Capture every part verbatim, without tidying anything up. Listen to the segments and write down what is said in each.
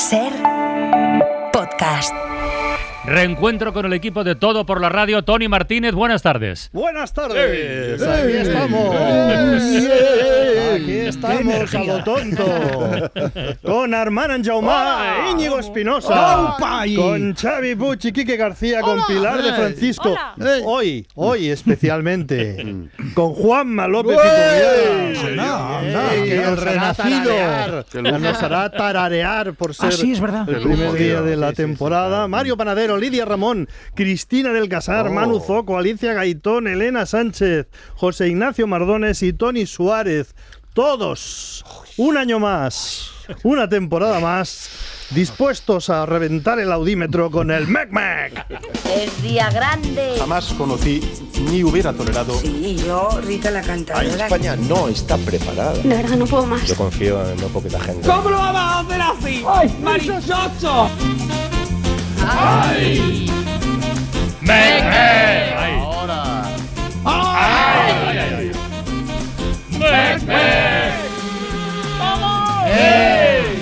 Ser Podcast. Reencuentro con el equipo de Todo por la Radio. Tony Martínez, buenas tardes. Buenas tardes. ¡Ey! Aquí ¡Ey! estamos. ¡Ey! Aquí estamos a lo tonto. Con Armand Anjaumà, Íñigo Espinosa, con Xavi Puig y Quique García, con Pilar de Francisco. Hoy, hoy especialmente, con Juanma López Iturriaga. No, no, Ey, que nos el hará renacido. tararear, Que lo- Nos hará tararear por ser Ah, sí, es verdad. el primer día de la Sí, sí, sí, temporada. claro. Mario Panadero, Lidia Ramón, Cristina del Casar, Oh. Manu Zoco, Alicia Gaitón, Elena Sánchez, José Ignacio Mardones y Tony Suárez. Todos, un año más, una temporada más, dispuestos a reventar el audímetro con el Mec Mec. Es día grande. Jamás conocí ni hubiera tolerado. Sí, yo, Rita la Ay, cantadora. España no está preparada. De verdad, no puedo más. Yo confío en no poquita gente. ¿Cómo lo vamos a hacer así? ¡Ay, marichocho! ¡Mec, mec! ¡Ay! Ahora. ¡Ay, ay, ay! ¡Mec, mec! ¡Ey!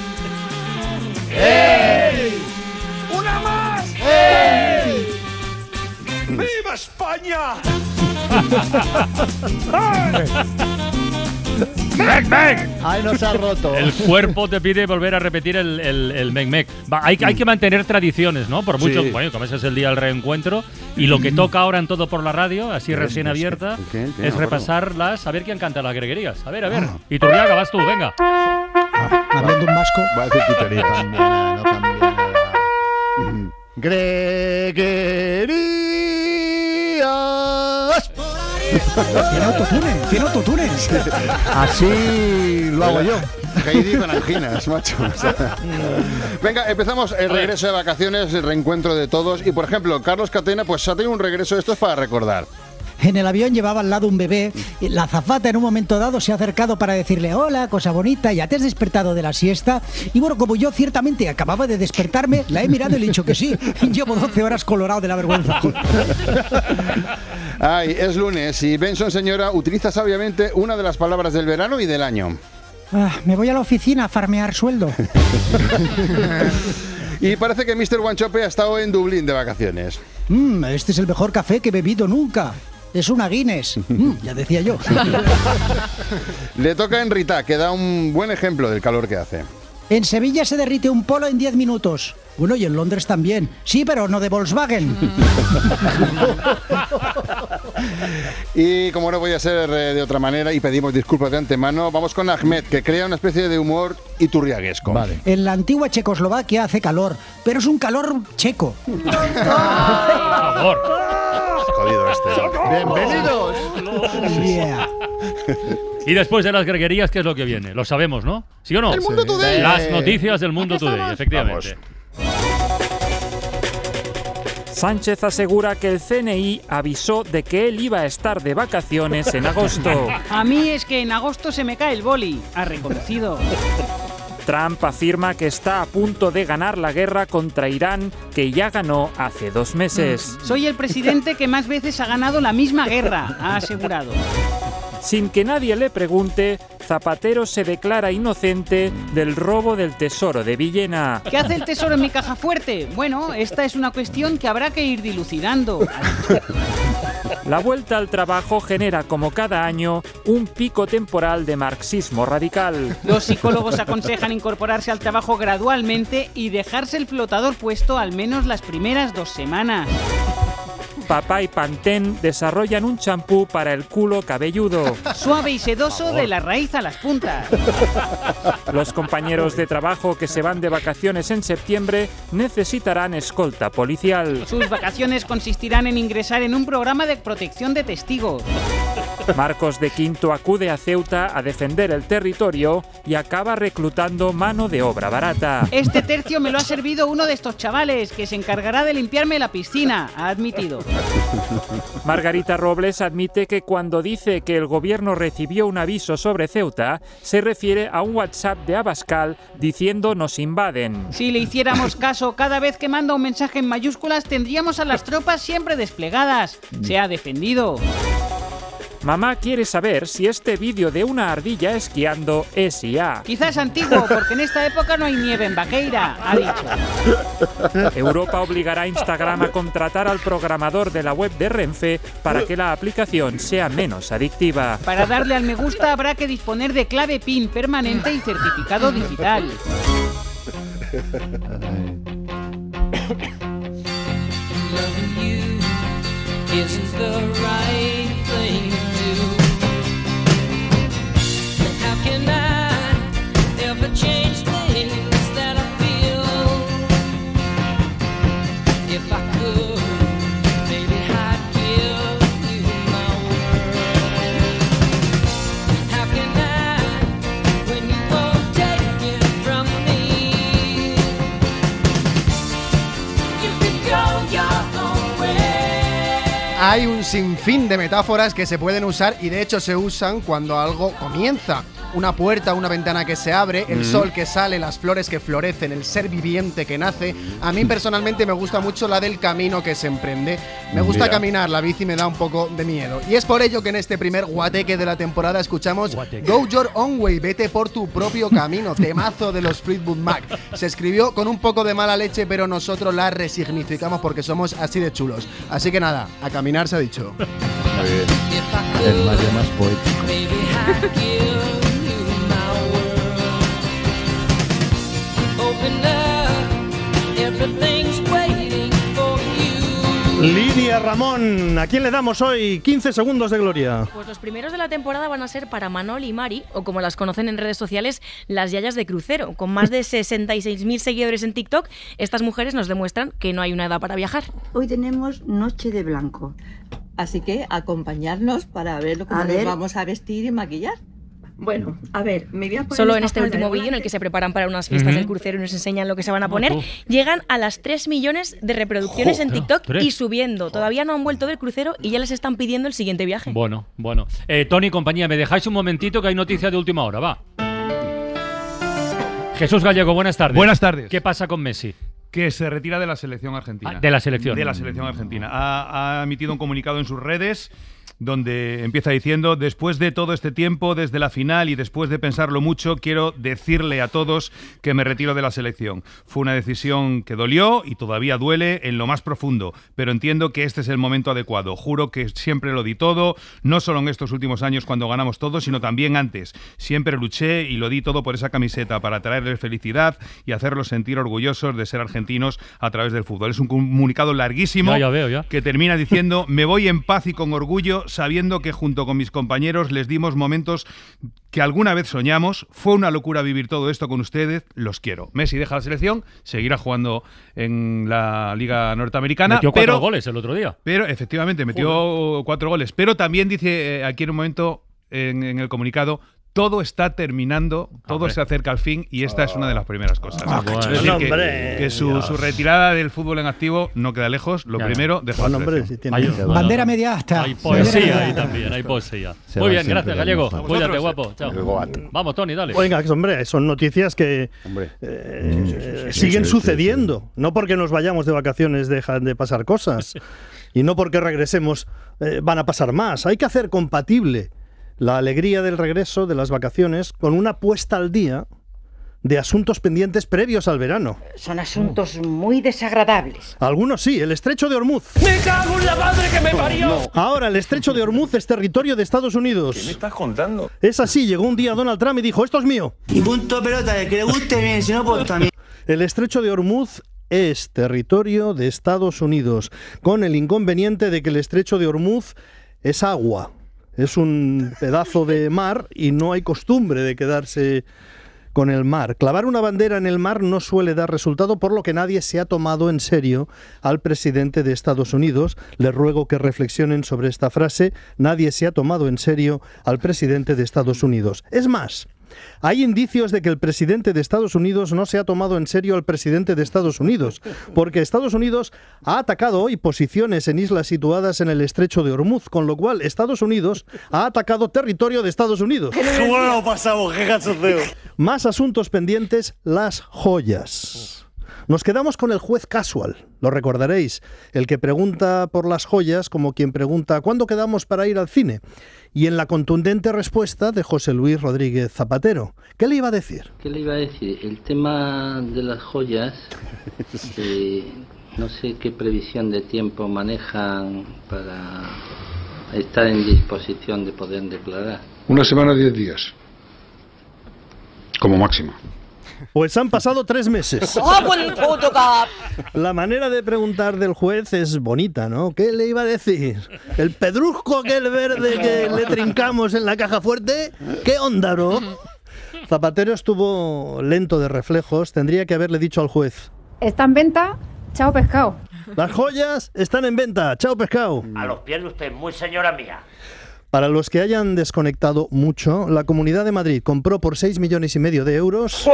¡Ey! ¡Una más! ¡Ey! ¡Viva España! ¡Mec, mec! Ay, nos ha roto. El cuerpo te pide volver a repetir el, el, el Mec Mec. Va, hay, hay que mantener tradiciones, ¿no? Por mucho, Sí. bueno, como ese es el día del reencuentro. Y lo que toca ahora en Todo por la Radio, así recién abierta, ¿Qué? ¿Qué? es No, repasarlas, a ver quién canta las greguerías. A ver, a ver. Iturriaga, vas tú, venga. Hablando un vasco. Va a decir No tonterías. cambia nada, no cambia nada. Greguerías. Tiene autotune, tiene autotune. Así lo hago yo. Heidi con anginas, macho. O sea. Venga, empezamos el regreso de vacaciones, el reencuentro de todos. Y por ejemplo, Carlos Catena, pues ha tenido un regreso. Esto es para recordar. En el avión llevaba al lado un bebé. Y la azafata en un momento dado se ha acercado para decirle: hola, cosa bonita, ¿ya te has despertado de la siesta? Y bueno, como yo ciertamente acababa de despertarme, la he mirado y le he dicho que sí. Llevo doce horas colorado de la vergüenza. Ay, es lunes y Benson, señora, utiliza sabiamente una de las palabras del verano y del año. Ah, me voy a la oficina a farmear sueldo. Y parece que mister Wanchope ha estado en Dublín de vacaciones. Mm, este es el mejor café que he bebido nunca. Es una Guinness. Mm, ya decía yo. Le toca a Enrita, que da un buen ejemplo del calor que hace. En Sevilla se derrite un polo en diez minutos. Bueno, y en Londres también. Sí, pero no de Volkswagen. Y como no voy a ser eh, de otra manera, y pedimos disculpas de antemano, vamos con Ahmed, que crea una especie de humor iturriaguesco. Vale. En la antigua Checoslovaquia hace calor, pero es un calor checo. Por favor. Jodido este. Bienvenidos. Yeah. Y después de las greguerías, ¿qué es lo que viene? Lo sabemos, ¿no? ¿Sí o no? El Mundo Today. Las noticias del Mundo Today, efectivamente. Sánchez asegura que el C N I avisó de que él iba a estar de vacaciones en agosto. A mí es que en agosto se me cae el boli. Ha reconocido. Trump afirma que está a punto de ganar la guerra contra Irán, que ya ganó hace dos meses. Soy el presidente que más veces ha ganado la misma guerra, ha asegurado. Sin que nadie le pregunte, Zapatero se declara inocente del robo del tesoro de Villena. ¿Qué hace el tesoro en mi caja fuerte? Bueno, esta es una cuestión que habrá que ir dilucidando. La vuelta al trabajo genera, como cada año, un pico temporal de marxismo radical. Los psicólogos aconsejan incorporarse al trabajo gradualmente y dejarse el flotador puesto al menos las primeras dos semanas. Papá y Pantene desarrollan un champú para el culo cabelludo. Suave y sedoso de la raíz a las puntas. Los compañeros de trabajo que se van de vacaciones en septiembre necesitarán escolta policial. Sus vacaciones consistirán en ingresar en un programa de protección de testigos. Marcos de Quinto acude a Ceuta a defender el territorio y acaba reclutando mano de obra barata. Este tercio me lo ha servido uno de estos chavales, que se encargará de limpiarme la piscina, ha admitido. Margarita Robles admite que cuando dice que el gobierno recibió un aviso sobre Ceuta, se refiere a un WhatsApp de Abascal diciendo nos invaden. Si le hiciéramos caso cada vez que manda un mensaje en mayúsculas, tendríamos a las tropas siempre desplegadas. Se ha defendido. Mamá quiere saber si este vídeo de una ardilla esquiando es I A. Quizás antiguo, porque en esta época no hay nieve en Vaqueira, ha dicho. Europa obligará a Instagram a contratar al programador de la web de Renfe para que la aplicación sea menos adictiva. Para darle al me gusta habrá que disponer de clave PIN permanente y certificado digital. Hay un sinfín de metáforas que se pueden usar y de hecho se usan cuando algo comienza. Una puerta, una ventana que se abre, el mm. sol que sale, las flores que florecen, el ser viviente que nace. A mí personalmente me gusta mucho la del camino que se emprende. Me gusta Mira. caminar, la bici me da un poco de miedo. Y es por ello que en este primer guateque de la temporada escuchamos Guateque. Go Your Own Way, vete por tu propio camino, temazo de los Fleetwood Mac. Se escribió con un poco de mala leche, pero nosotros la resignificamos porque somos así de chulos. Así que nada, a caminar se ha dicho. Muy bien. El más de más poético. Lidia Ramón, ¿a quién le damos hoy quince segundos de gloria? Pues los primeros de la temporada van a ser para Manol y Mari, o como las conocen en redes sociales, las yayas de crucero. Con más de sesenta y seis mil seguidores en TikTok, estas mujeres nos demuestran que no hay una edad para viajar. Hoy tenemos Noche de Blanco, así que acompañadnos para ver cómo nos vamos a vestir y maquillar. Bueno, a ver, me voy a poner Solo en este último vídeo en el que se preparan para unas fiestas uh-huh. del crucero y nos enseñan lo que se van a poner, uh-huh. llegan a las tres millones de reproducciones Joder, en TikTok ¿tres? y subiendo. Todavía no han vuelto del crucero y ya les están pidiendo el siguiente viaje. Bueno, bueno. Eh, Tony, compañía, ¿me dejáis un momentito que hay noticia de última hora? Va. Jesús Gallego, buenas tardes. Buenas tardes. ¿Qué pasa con Messi? Que se retira de la selección argentina. Ah, de la selección. De la selección argentina. Ha, ha emitido un comunicado en sus redes donde empieza diciendo: después de todo este tiempo, desde la final y después de pensarlo mucho, quiero decirle a todos que me retiro de la selección. Fue una decisión que dolió y todavía duele en lo más profundo, pero entiendo que este es el momento adecuado. Juro que siempre lo di todo, no solo en estos últimos años cuando ganamos todo, sino también antes. Siempre luché y lo di todo por esa camiseta, para traerles felicidad y hacerlos sentir orgullosos de ser argentinos a través del fútbol. Es un comunicado larguísimo ya, ya veo, ya. que termina diciendo: me voy en paz y con orgullo, sabiendo que junto con mis compañeros les dimos momentos que alguna vez soñamos. Fue una locura vivir todo esto con ustedes, los quiero. Messi deja la selección, seguirá jugando en la Liga Norteamericana. Metió pero, cuatro goles el otro día. Pero efectivamente, metió Joder. cuatro goles. Pero también dice eh, aquí en un momento, en, en el comunicado, todo está terminando, todo hombre. se acerca al fin y esta oh. es una de las primeras cosas. Oh, bueno. Es decir, que, que su, su retirada del fútbol en activo no queda lejos. Lo ya, primero, deja la hombre, si tiene hay, Bandera media hasta. Hay poesía ahí también, hay poesía. Se Muy bien, gracias, Gallego. Cuídate, guapo. Chao. Vamos, Tony, dale. Oiga, hombre, son noticias que eh, sí, sí, sí, siguen sí, sí, sucediendo. Sí, sí. No porque nos vayamos de vacaciones dejan de pasar cosas. Y no porque regresemos eh, van a pasar más. Hay que hacer compatible la alegría del regreso de las vacaciones con una puesta al día de asuntos pendientes previos al verano. Son asuntos muy desagradables. Algunos sí, el estrecho de Hormuz. ¡Me cago en la madre que me parió! No. Ahora, el estrecho de Hormuz es territorio de Estados Unidos. ¿Qué me estás contando? Es así, llegó un día Donald Trump y dijo: esto es mío. Y punto pelota, el que le guste bien, si no, pues también. El estrecho de Hormuz es territorio de Estados Unidos, con el inconveniente de que el estrecho de Hormuz es agua. Es un pedazo de mar y no hay costumbre de quedarse con el mar. Clavar una bandera en el mar no suele dar resultado, por lo que nadie se ha tomado en serio al presidente de Estados Unidos. Les ruego que reflexionen sobre esta frase: nadie se ha tomado en serio al presidente de Estados Unidos. Es más, hay indicios de que el presidente de Estados Unidos no se ha tomado en serio al presidente de Estados Unidos, porque Estados Unidos ha atacado hoy posiciones en islas situadas en el estrecho de Hormuz, con lo cual Estados Unidos ha atacado territorio de Estados Unidos. ¿Cómo lo pasamos? ¡Qué cachondeo! Más asuntos pendientes, las joyas. Nos quedamos con el juez casual, lo recordaréis, el que pregunta por las joyas como quien pregunta ¿cuándo quedamos para ir al cine? Y en la contundente respuesta de José Luis Rodríguez Zapatero. ¿Qué le iba a decir? ¿Qué le iba a decir? El tema de las joyas, eh, no sé qué previsión de tiempo manejan para estar en disposición de poder declarar. Una semana, diez días, como máximo. Pues han pasado tres meses. La manera de preguntar del juez es bonita, ¿no? ¿Qué le iba a decir? ¿El pedrusco aquel verde que le trincamos en la caja fuerte? ¿Qué onda, bro? Zapatero estuvo lento de reflejos. Tendría que haberle dicho al juez: está en venta, chao pescado. Las joyas están en venta, chao pescado. A los pies de usted, muy señora mía. Para los que hayan desconectado mucho, la Comunidad de Madrid compró por seis millones y medio de euros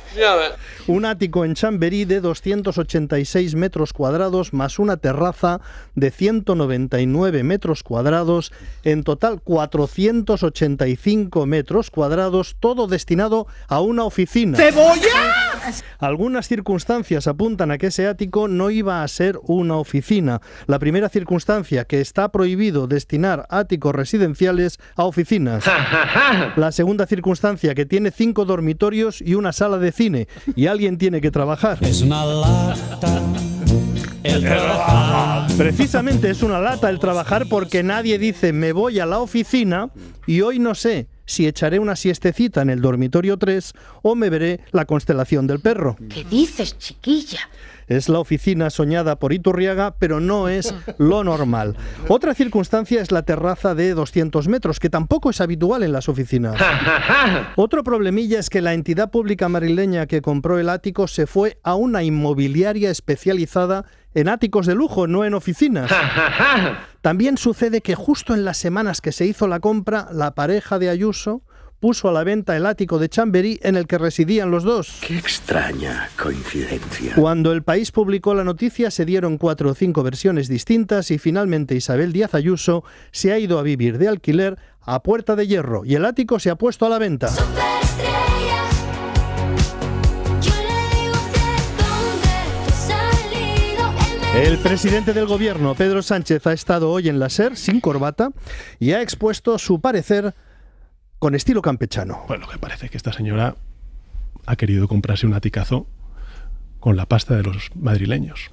un ático en Chamberí de doscientos ochenta y seis metros cuadrados más una terraza de ciento noventa y nueve metros cuadrados, en total cuatrocientos ochenta y cinco metros cuadrados, todo destinado a una oficina. ¡Cebolla! Algunas circunstancias apuntan a que ese ático no iba a ser una oficina. La primera circunstancia, que está prohibido destinar áticos residenciales a oficinas. La segunda circunstancia, que tiene cinco dormitorios y una sala de cine, y alguien tiene que trabajar. Es una lata el trabajar. Precisamente es una lata el trabajar, porque nadie dice me voy a la oficina y hoy no sé si echaré una siestecita en el dormitorio tres o me veré la constelación del perro. ¿Qué dices, chiquilla? Es la oficina soñada por Iturriaga, pero no es lo normal. Otra circunstancia es la terraza de doscientos metros, que tampoco es habitual en las oficinas. Otro problemilla es que la entidad pública madrileña que compró el ático se fue a una inmobiliaria especializada en áticos de lujo, no en oficinas. También sucede que justo en las semanas que se hizo la compra, la pareja de Ayuso puso a la venta el ático de Chamberí en el que residían los dos. Qué extraña coincidencia. Cuando El País publicó la noticia, se dieron cuatro o cinco versiones distintas y finalmente Isabel Díaz Ayuso se ha ido a vivir de alquiler a Puerta de Hierro y el ático se ha puesto a la venta. El presidente del gobierno, Pedro Sánchez, ha estado hoy en la SER sin corbata y ha expuesto su parecer con estilo campechano. Bueno, que parece que esta señora ha querido comprarse un aticazo con la pasta de los madrileños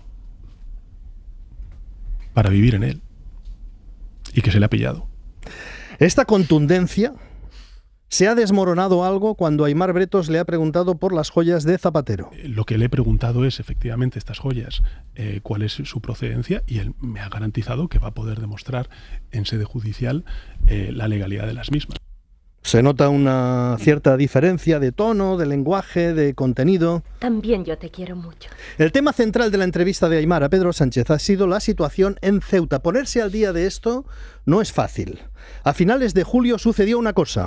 para vivir en él y que se le ha pillado. Esta contundencia se ha desmoronado algo cuando Aimar Bretos le ha preguntado por las joyas de Zapatero. Lo que le he preguntado es, efectivamente, estas joyas, eh, cuál es su procedencia, y él me ha garantizado que va a poder demostrar en sede judicial eh, la legalidad de las mismas. Se nota una cierta diferencia de tono, de lenguaje, de contenido. También yo te quiero mucho. El tema central de la entrevista de Aimar a Pedro Sánchez ha sido la situación en Ceuta. Ponerse al día de esto no es fácil. A finales de julio sucedió una cosa.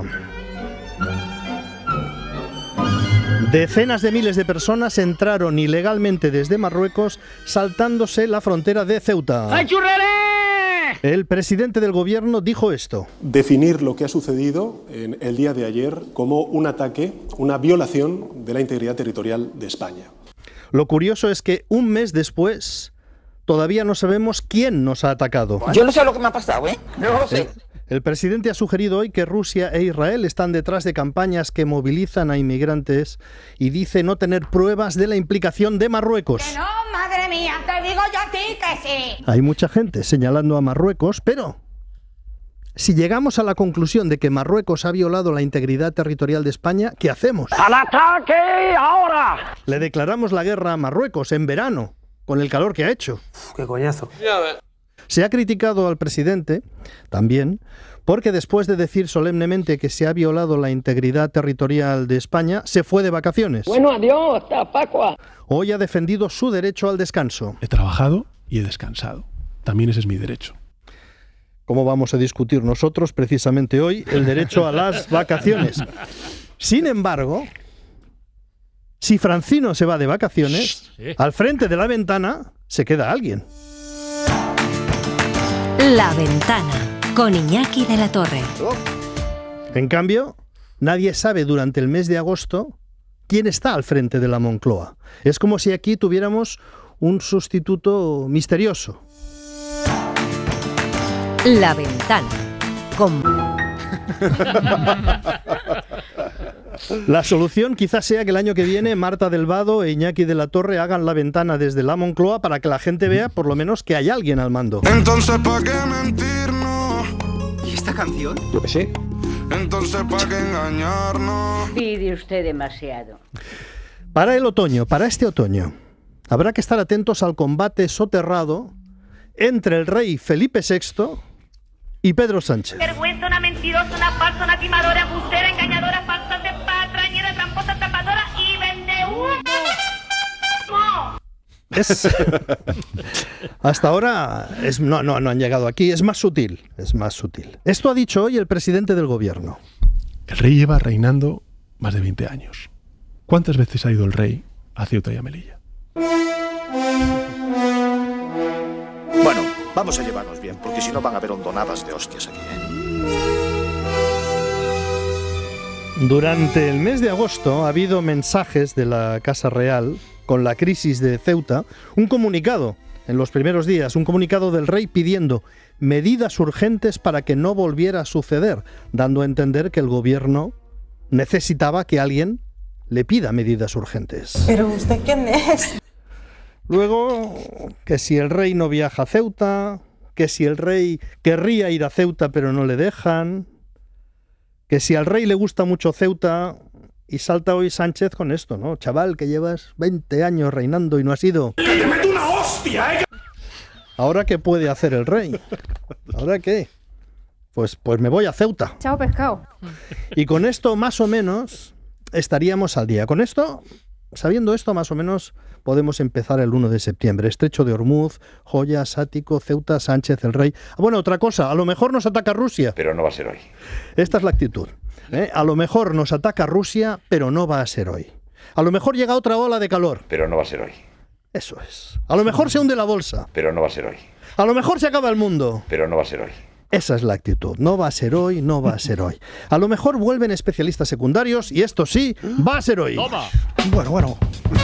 Decenas de miles de personas entraron ilegalmente desde Marruecos, saltándose la frontera de Ceuta. ¡Ay, churrere! El presidente del gobierno dijo esto. Definir lo que ha sucedido en el día de ayer como un ataque, una violación de la integridad territorial de España. Lo curioso es que un mes después todavía no sabemos quién nos ha atacado. Yo no sé lo que me ha pasado, ¿eh? No lo sé. El presidente ha sugerido hoy que Rusia e Israel están detrás de campañas que movilizan a inmigrantes y dice no tener pruebas de la implicación de Marruecos. ¡Que no, madre mía! ¡Te digo yo a ti que sí! Hay mucha gente señalando a Marruecos, pero si llegamos a la conclusión de que Marruecos ha violado la integridad territorial de España, ¿qué hacemos? ¡Al ataque ahora! Le declaramos la guerra a Marruecos en verano, con el calor que ha hecho. Uf, ¡qué coñazo! Ya ves. Se ha criticado al presidente, también, porque después de decir solemnemente que se ha violado la integridad territorial de España, se fue de vacaciones. Bueno, adiós, hasta Pascua. Hoy ha defendido su derecho al descanso. He trabajado y he descansado. También ese es mi derecho. ¿Cómo vamos a discutir nosotros, precisamente hoy, el derecho a las vacaciones? Sin embargo, si Francino se va de vacaciones, al frente de la ventana se queda alguien. La Ventana, con Iñaki de la Torre. En cambio, nadie sabe durante el mes de agosto quién está al frente de la Moncloa. Es como si aquí tuviéramos un sustituto misterioso. La Ventana. Con... La solución quizás sea que el año que viene Marta del Vado e Iñaki de la Torre hagan La Ventana desde la Moncloa para que la gente vea por lo menos que hay alguien al mando. Entonces, ¿para qué mentirnos? ¿Y esta canción? Yo qué sé. Entonces, ¿para qué engañarnos? Pide usted demasiado. Para el otoño, para este otoño, habrá que estar atentos al combate soterrado entre el rey Felipe sexto y Pedro Sánchez. Vergüenza, una mentirosa, una falsa, una timadora, embustera, engañadora, falsa de patrañera, tramposa, tapadora y vende humo. Es, hasta ahora es, no, no, no han llegado aquí, es más sutil, es más sutil. Esto ha dicho hoy el presidente del gobierno. El rey lleva reinando más de veinte años. ¿Cuántas veces ha ido el rey a Ceuta y a Melilla? Bueno, vamos a llevarnos bien, porque si no van a haber hondonadas de hostias aquí, ¿eh? Durante el mes de agosto ha habido mensajes de la Casa Real con la crisis de Ceuta, un comunicado en los primeros días, un comunicado del rey pidiendo medidas urgentes para que no volviera a suceder, dando a entender que el gobierno necesitaba que alguien le pida medidas urgentes. ¿Pero usted quién es? Luego, que si el rey no viaja a Ceuta, que si el rey querría ir a Ceuta pero no le dejan, que si al rey le gusta mucho Ceuta, y salta hoy Sánchez con esto, ¿no? Chaval, que llevas veinte años reinando y no has ido. ¡Que te meto una hostia, eh! ¿Ahora qué puede hacer el rey? ¿Ahora qué? Pues, pues me voy a Ceuta. Chao, pescado. Y con esto, más o menos, estaríamos al día. Con esto, sabiendo esto, más o menos, podemos empezar el uno de septiembre. Estrecho de Ormuz, Joyas, Ático, Ceuta, Sánchez, el rey. Bueno, otra cosa, a lo mejor nos ataca Rusia. Pero no va a ser hoy. Esta es la actitud. ¿eh? A lo mejor nos ataca Rusia, pero no va a ser hoy. A lo mejor llega otra ola de calor. Pero no va a ser hoy. Eso es. A lo mejor se hunde la bolsa. Pero no va a ser hoy. A lo mejor se acaba el mundo. Pero no va a ser hoy. Esa es la actitud. No va a ser hoy, no va a ser hoy. A lo mejor vuelven especialistas secundarios y esto sí, va a ser hoy. Toma. Bueno, bueno.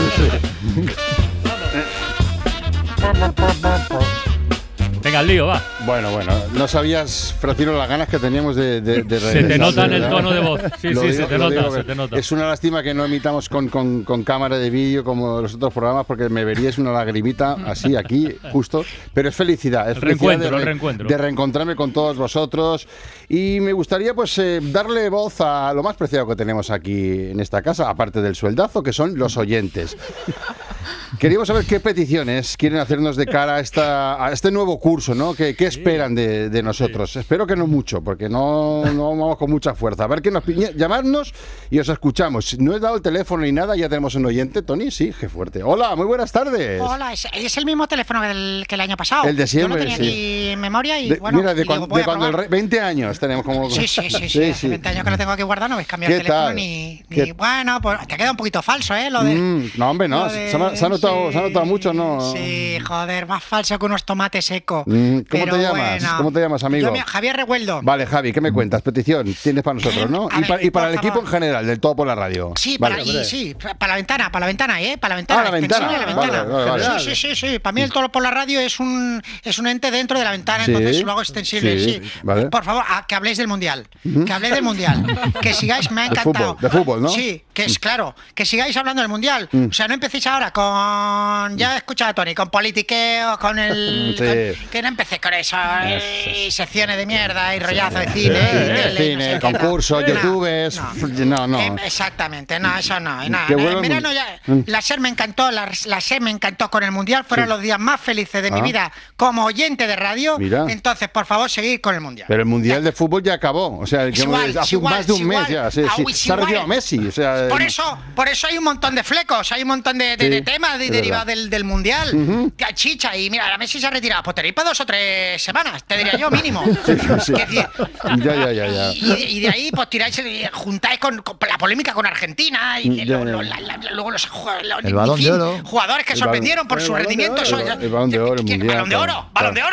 Venga, al lío, va. Bueno, bueno, no sabías, Francino, las ganas que teníamos de, de, de Se te nota en el tono de voz. Sí, Lo sí, digo- se te lo nota, digo, se te nota. Es una lástima que no emitamos con, con, con cámara de vídeo como los otros programas, porque me veríais una lagrimita así, aquí, justo. Pero es felicidad, es El felicidad reencuentro, de, re- el reencuentro. de reencontrarme con todos vosotros. Y me gustaría pues eh, darle voz a lo más preciado que tenemos aquí en esta casa, aparte del sueldazo, que son los oyentes. Queríamos saber qué peticiones quieren hacernos de cara a, esta, a este nuevo curso, ¿no? ¿Qué, qué esperan de, de nosotros? Espero que no mucho, porque no, no vamos con mucha fuerza. A ver qué nos piñe, llamadnos y os escuchamos. No he dado el teléfono ni nada, ya tenemos un oyente. Tony, sí, qué fuerte. Hola, muy buenas tardes. Hola, es, es el mismo teléfono que el, que el año pasado. El de siempre, Yo no tenía sí. aquí en memoria y De- bueno. mira, de, y cuan- digo, voy de a cuando el probar. rey, veinte años tenemos como... Sí, sí, sí, sí, hace veinte años que lo tengo aquí guardado, no habéis cambiado el ¿Qué teléfono tal? ni, ¿Qué- ni- Bueno, pues te queda un poquito falso, ¿eh? Lo de... Mm, no, hombre, no. lo de- Se, ha, se ha notado, sí, se ha notado mucho, ¿no? Sí, joder, más falso que unos tomates secos. Mm, ¿Cómo Pero te llamas? bueno. ¿Cómo te llamas, amigo? Yo me- Javier Revueldo. Vale, Javi, ¿qué me cuentas? Petición tienes para nosotros, ¿no? A Y, ver, para, y para el por equipo favor. en general, del todo por la radio. Sí, Vale. para, y, sí, para la ventana, para la ventana, ¿eh? Para la ventana. Ah, la extensión ventana. de la ventana. Vale, vale, vale. Sí, sí, sí, sí. Para mí el todo por la radio es un, es un ente dentro de la ventana, Sí, entonces lo hago extensible. sí, Sí, vale. Por favor, a- que habléis del mundial. Ujú. Que habléis del mundial. Que sigáis, me ha De encantado. fútbol, de fútbol, ¿no? Sí, que es claro. Que sigáis hablando del mundial. Mm. O sea, no empecéis ahora con. Ya he escuchado a Tony, con politiqueo, con el. Sí. con- que no empecé con eso. eh, y secciones de mierda y rollazo de cine. y Sí, tele, y no cine, sé qué, concursos, no. youtubers. No, no. Em, Exactamente, no, eso no. y nada, Que en vuelva el verano mun- ya, Mm. la SER me encantó, la, la SER me encantó con el Mundial, fueron Sí. los días más felices de mi Ah. vida como oyente de radio. Mira. Entonces, por favor, seguid con el Mundial. Pero el Mundial de Fútbol ya acabó. O sea, Es que igual, hace es igual, más de un es mes igual. ya. Sí, Ah, sí. uy, es Se ha igual. retirado Messi. O sea, Por eso, por eso hay un montón de flecos, hay un montón de, de- Sí, de temas de- es derivados verdad. del, del Mundial. Ujú. Que chicha, y mira, la Messi se ha retirado. Pues tenéis para dos o tres semanas, te diría yo, mínimo. Sí, sí. Que decir, Ya, ya, ya, ya. y, y de ahí, pues tiráis, eh, juntáis con, con la polémica con Argentina y Ya, lo- ya. lo- la- la- luego los ju- lo- El en Balón fin, de Oro. jugadores que El sorprendieron balón- por el su balón de rendimiento. oro. Eso- El ba- el Balón de Oro, el ¿Qué- Mundial, ¿Balón de claro, oro? ¿Balón de claro. oro?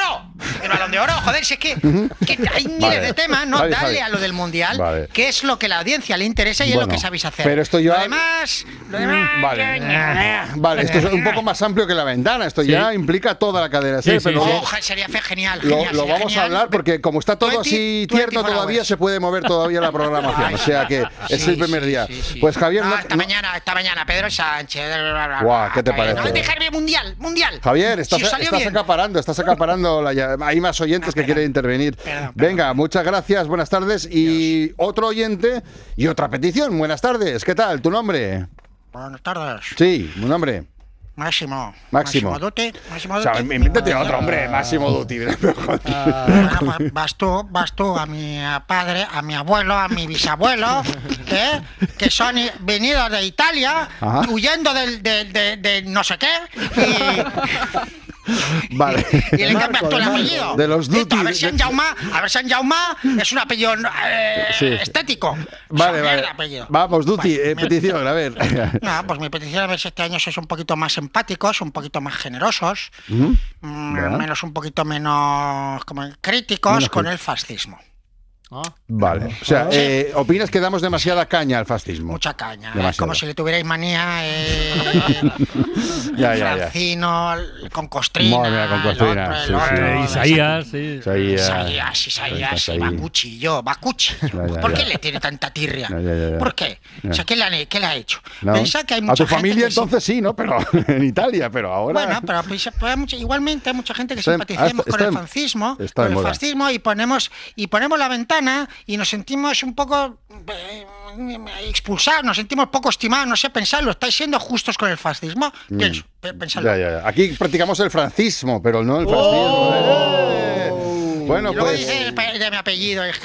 el Balón de Oro, joder, si es que, que hay miles Vale. de temas, ¿no? Javi, Dale Javi. a lo del Mundial, Vale. que es lo que a la audiencia le interesa y Bueno, es lo que sabéis hacer. pero esto ya- Lo demás, lo demás... Vale. Vale, esto es un poco más amplio que la ventana. Esto Sí. ya implica toda la cadena Sí, SER, sí, pero sí. lo- Oh, sería fe- genial, Lo, genial, lo sería vamos genial. a hablar porque como está todo Twenty- así twenty tierno four todavía, hours. se puede mover todavía la programación. O sea que es Sí, el primer sí, día. sí, sí. Pues Javier, No, no- esta no- mañana, esta mañana, Pedro Sánchez. Guau, ¿qué te parece? No, dejarme mundial, mundial. Javier, estás, Si os salió estás bien. acaparando, estás acaparando. La, ya- hay más oyentes que quieren intervenir. Venga, muchas gracias, buenas tardes. Y otro oyente y otra petición. Buenas tardes, ¿qué tal? ¿Tu nombre? Buenas tardes. Sí, un nombre. Máximo. Máximo. Dutti. Máximo O sea, Dutti. invéntate otro, hombre, Máximo Dutti. Bueno, pues vas tú, vas tú a mi padre, a mi abuelo, a mi bisabuelo, ¿eh? Que son i- venidos de Italia, Ajá. huyendo del, del- de, de no sé qué, Vale. y, y le cambias tú el apellido. De los Listo, Dutti. A ver si en Jaume, a ver si en Jaume es un apellido eh, Sí. estético. Vale, Esa vale. mierda, apellido. Vamos, Dutti, Bueno, eh, mi- petición, a ver. No, pues mi petición es ver si este año sois un poquito más empáticos, un poquito más generosos, ¿Mm? mm, Ya. menos un poquito menos como críticos Menos con críticos. el fascismo. Vale. O sea, eh, ¿opinas que damos demasiada caña al fascismo? Mucha caña. Demasiada. Es como si le tuvierais manía eh, Ya, ya, ya. Francino, el- con Costrina. Madre mía, con Costrina, el otro, el sí, otro, sí. el Isaías, sí. Isaías. Isaías, Isaías, Estás y ahí. Bakuchi, y yo, Bakuchi. Ya, ya, ¿Por ya. qué le tiene tanta tirria? Ya, ya, ya, ya. ¿Por qué? Ya. O sea, ¿qué le, han- qué le ha hecho? No. Pensad que hay A mucha tu gente familia que sí- entonces sí, ¿no? Pero en Italia, pero ahora... Bueno, pero pues, pues, hay mucha- igualmente hay mucha gente que Está en- simpaticemos ah, está- con está el en- fascismo, está con de el moda. fascismo y ponemos y ponemos la ventana y nos sentimos un poco eh, expulsados, nos sentimos poco estimados, no sé, pensadlo, estáis siendo justos con el fascismo, Mm. pienso, pe- pensadlo. Ya, ya, ya. Aquí practicamos el francismo, pero no el fascismo. Eh. Bueno, Y luego pues, dice el pe- de mi apellido. eh.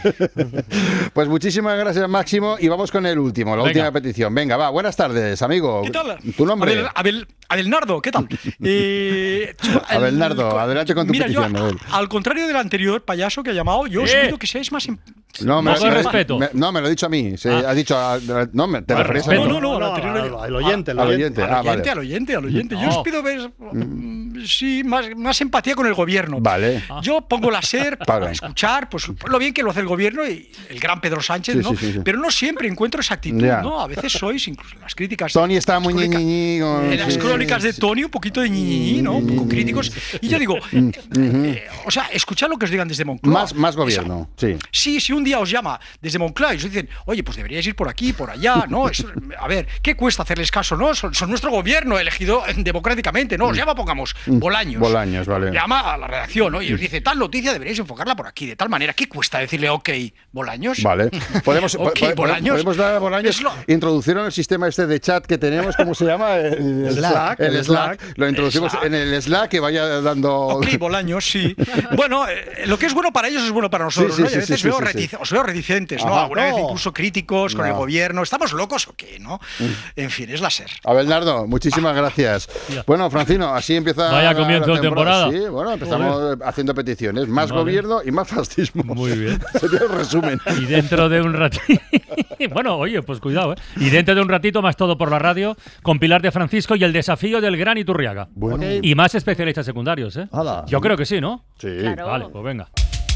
pues muchísimas gracias, Máximo. Y vamos con el último, la Venga. última petición. Venga, va, buenas tardes, amigo. ¿Qué tal? ¿Tu nombre? Abel, Abel, Abelnardo, ¿qué tal? Eh, el- Abelnardo, adelante con tu mira, petición, yo, Abel. al contrario del anterior payaso que ha llamado, yo os Eh. pido que seáis más... em- No, me, más me- respeto. me- no, me lo ha dicho a mí. Se, Ha dicho. a- no, me, ¿te Al refieres a respeto. mí? No, no, al No, anterior. al- al oyente, al oyente. Al Ah, oyente, vale. al oyente, al oyente. Yo No. os pido ver, mm, sí, más, más empatía con el gobierno. Vale. Yo pongo la SER para Vale. escuchar pues, lo bien que lo hace el gobierno y el gran Pedro Sánchez, Sí, ¿no? sí, sí, sí. Pero no siempre encuentro esa actitud, Ya. ¿no? A veces sois, incluso en las críticas... Tony está muy crónica- ñiñiñi con- En las sí, crónicas sí, de sí. Tony, un poquito de ñiñiñi, ¿no? Un poco críticos. Y yo digo, Mm, ujú. eh, o sea, escuchad lo que os digan desde Moncloa. Más, más gobierno, sí. Sí, si un día os llama desde Moncloa y os dicen, oye, pues deberíais ir por aquí, por allá, ¿no? Es- a ver, ¿qué cuesta hacerles caso, no? Son, son nuestro gobierno elegido eh, democráticamente, ¿no? Os llama, pongamos, Mm, Bolaños. Bolaños, vale. Llama a la redacción, ¿no? Y os dice, tal noticia deberíais enfocarla por aquí, de tal manera. ¿Qué cuesta decirle, ok, Bolaños? Vale. Podemos, Ok, po- po- Bolaños. podemos dar a Bolaños, Es lo- introducieron el sistema este de chat que tenemos, ¿cómo se llama? El, el Slack, El el Slack. Slack. Lo introducimos Slack. en el Slack que vaya dando... Ok, Bolaños, sí. Bueno, eh, lo que es bueno para ellos es bueno para nosotros, Sí, sí, ¿no? Y a sí, veces sí, veo sí, sí. retice- os veo reticentes, ¿no? Ajá. Alguna vez No. incluso críticos con No. el gobierno. ¿Estamos locos o qué, no? En fin, es la SER. Abelnardo, muchísimas gracias. Bueno, Francino, así empieza Vaya la- comienzo la de temporada. Sí, bueno, empezamos haciendo peticiones. Más Vale. gobierno y más fascismo. Muy bien. Sería el resumen. Y dentro de un ratito. Bueno, oye, pues cuidado, ¿eh? Y dentro de un ratito, más todo por la radio, con Pilar de Francisco y el desafío del Gran Iturriaga. Bueno. Y más especialistas secundarios, ¿eh? Hala. Yo creo que sí, ¿no? Sí. Claro. Vale, pues venga.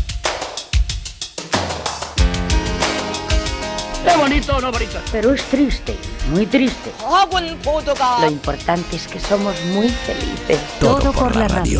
¡Qué bonito, no bonito! Pero es triste, muy triste. Lo importante es que somos muy felices. Todo por la radio.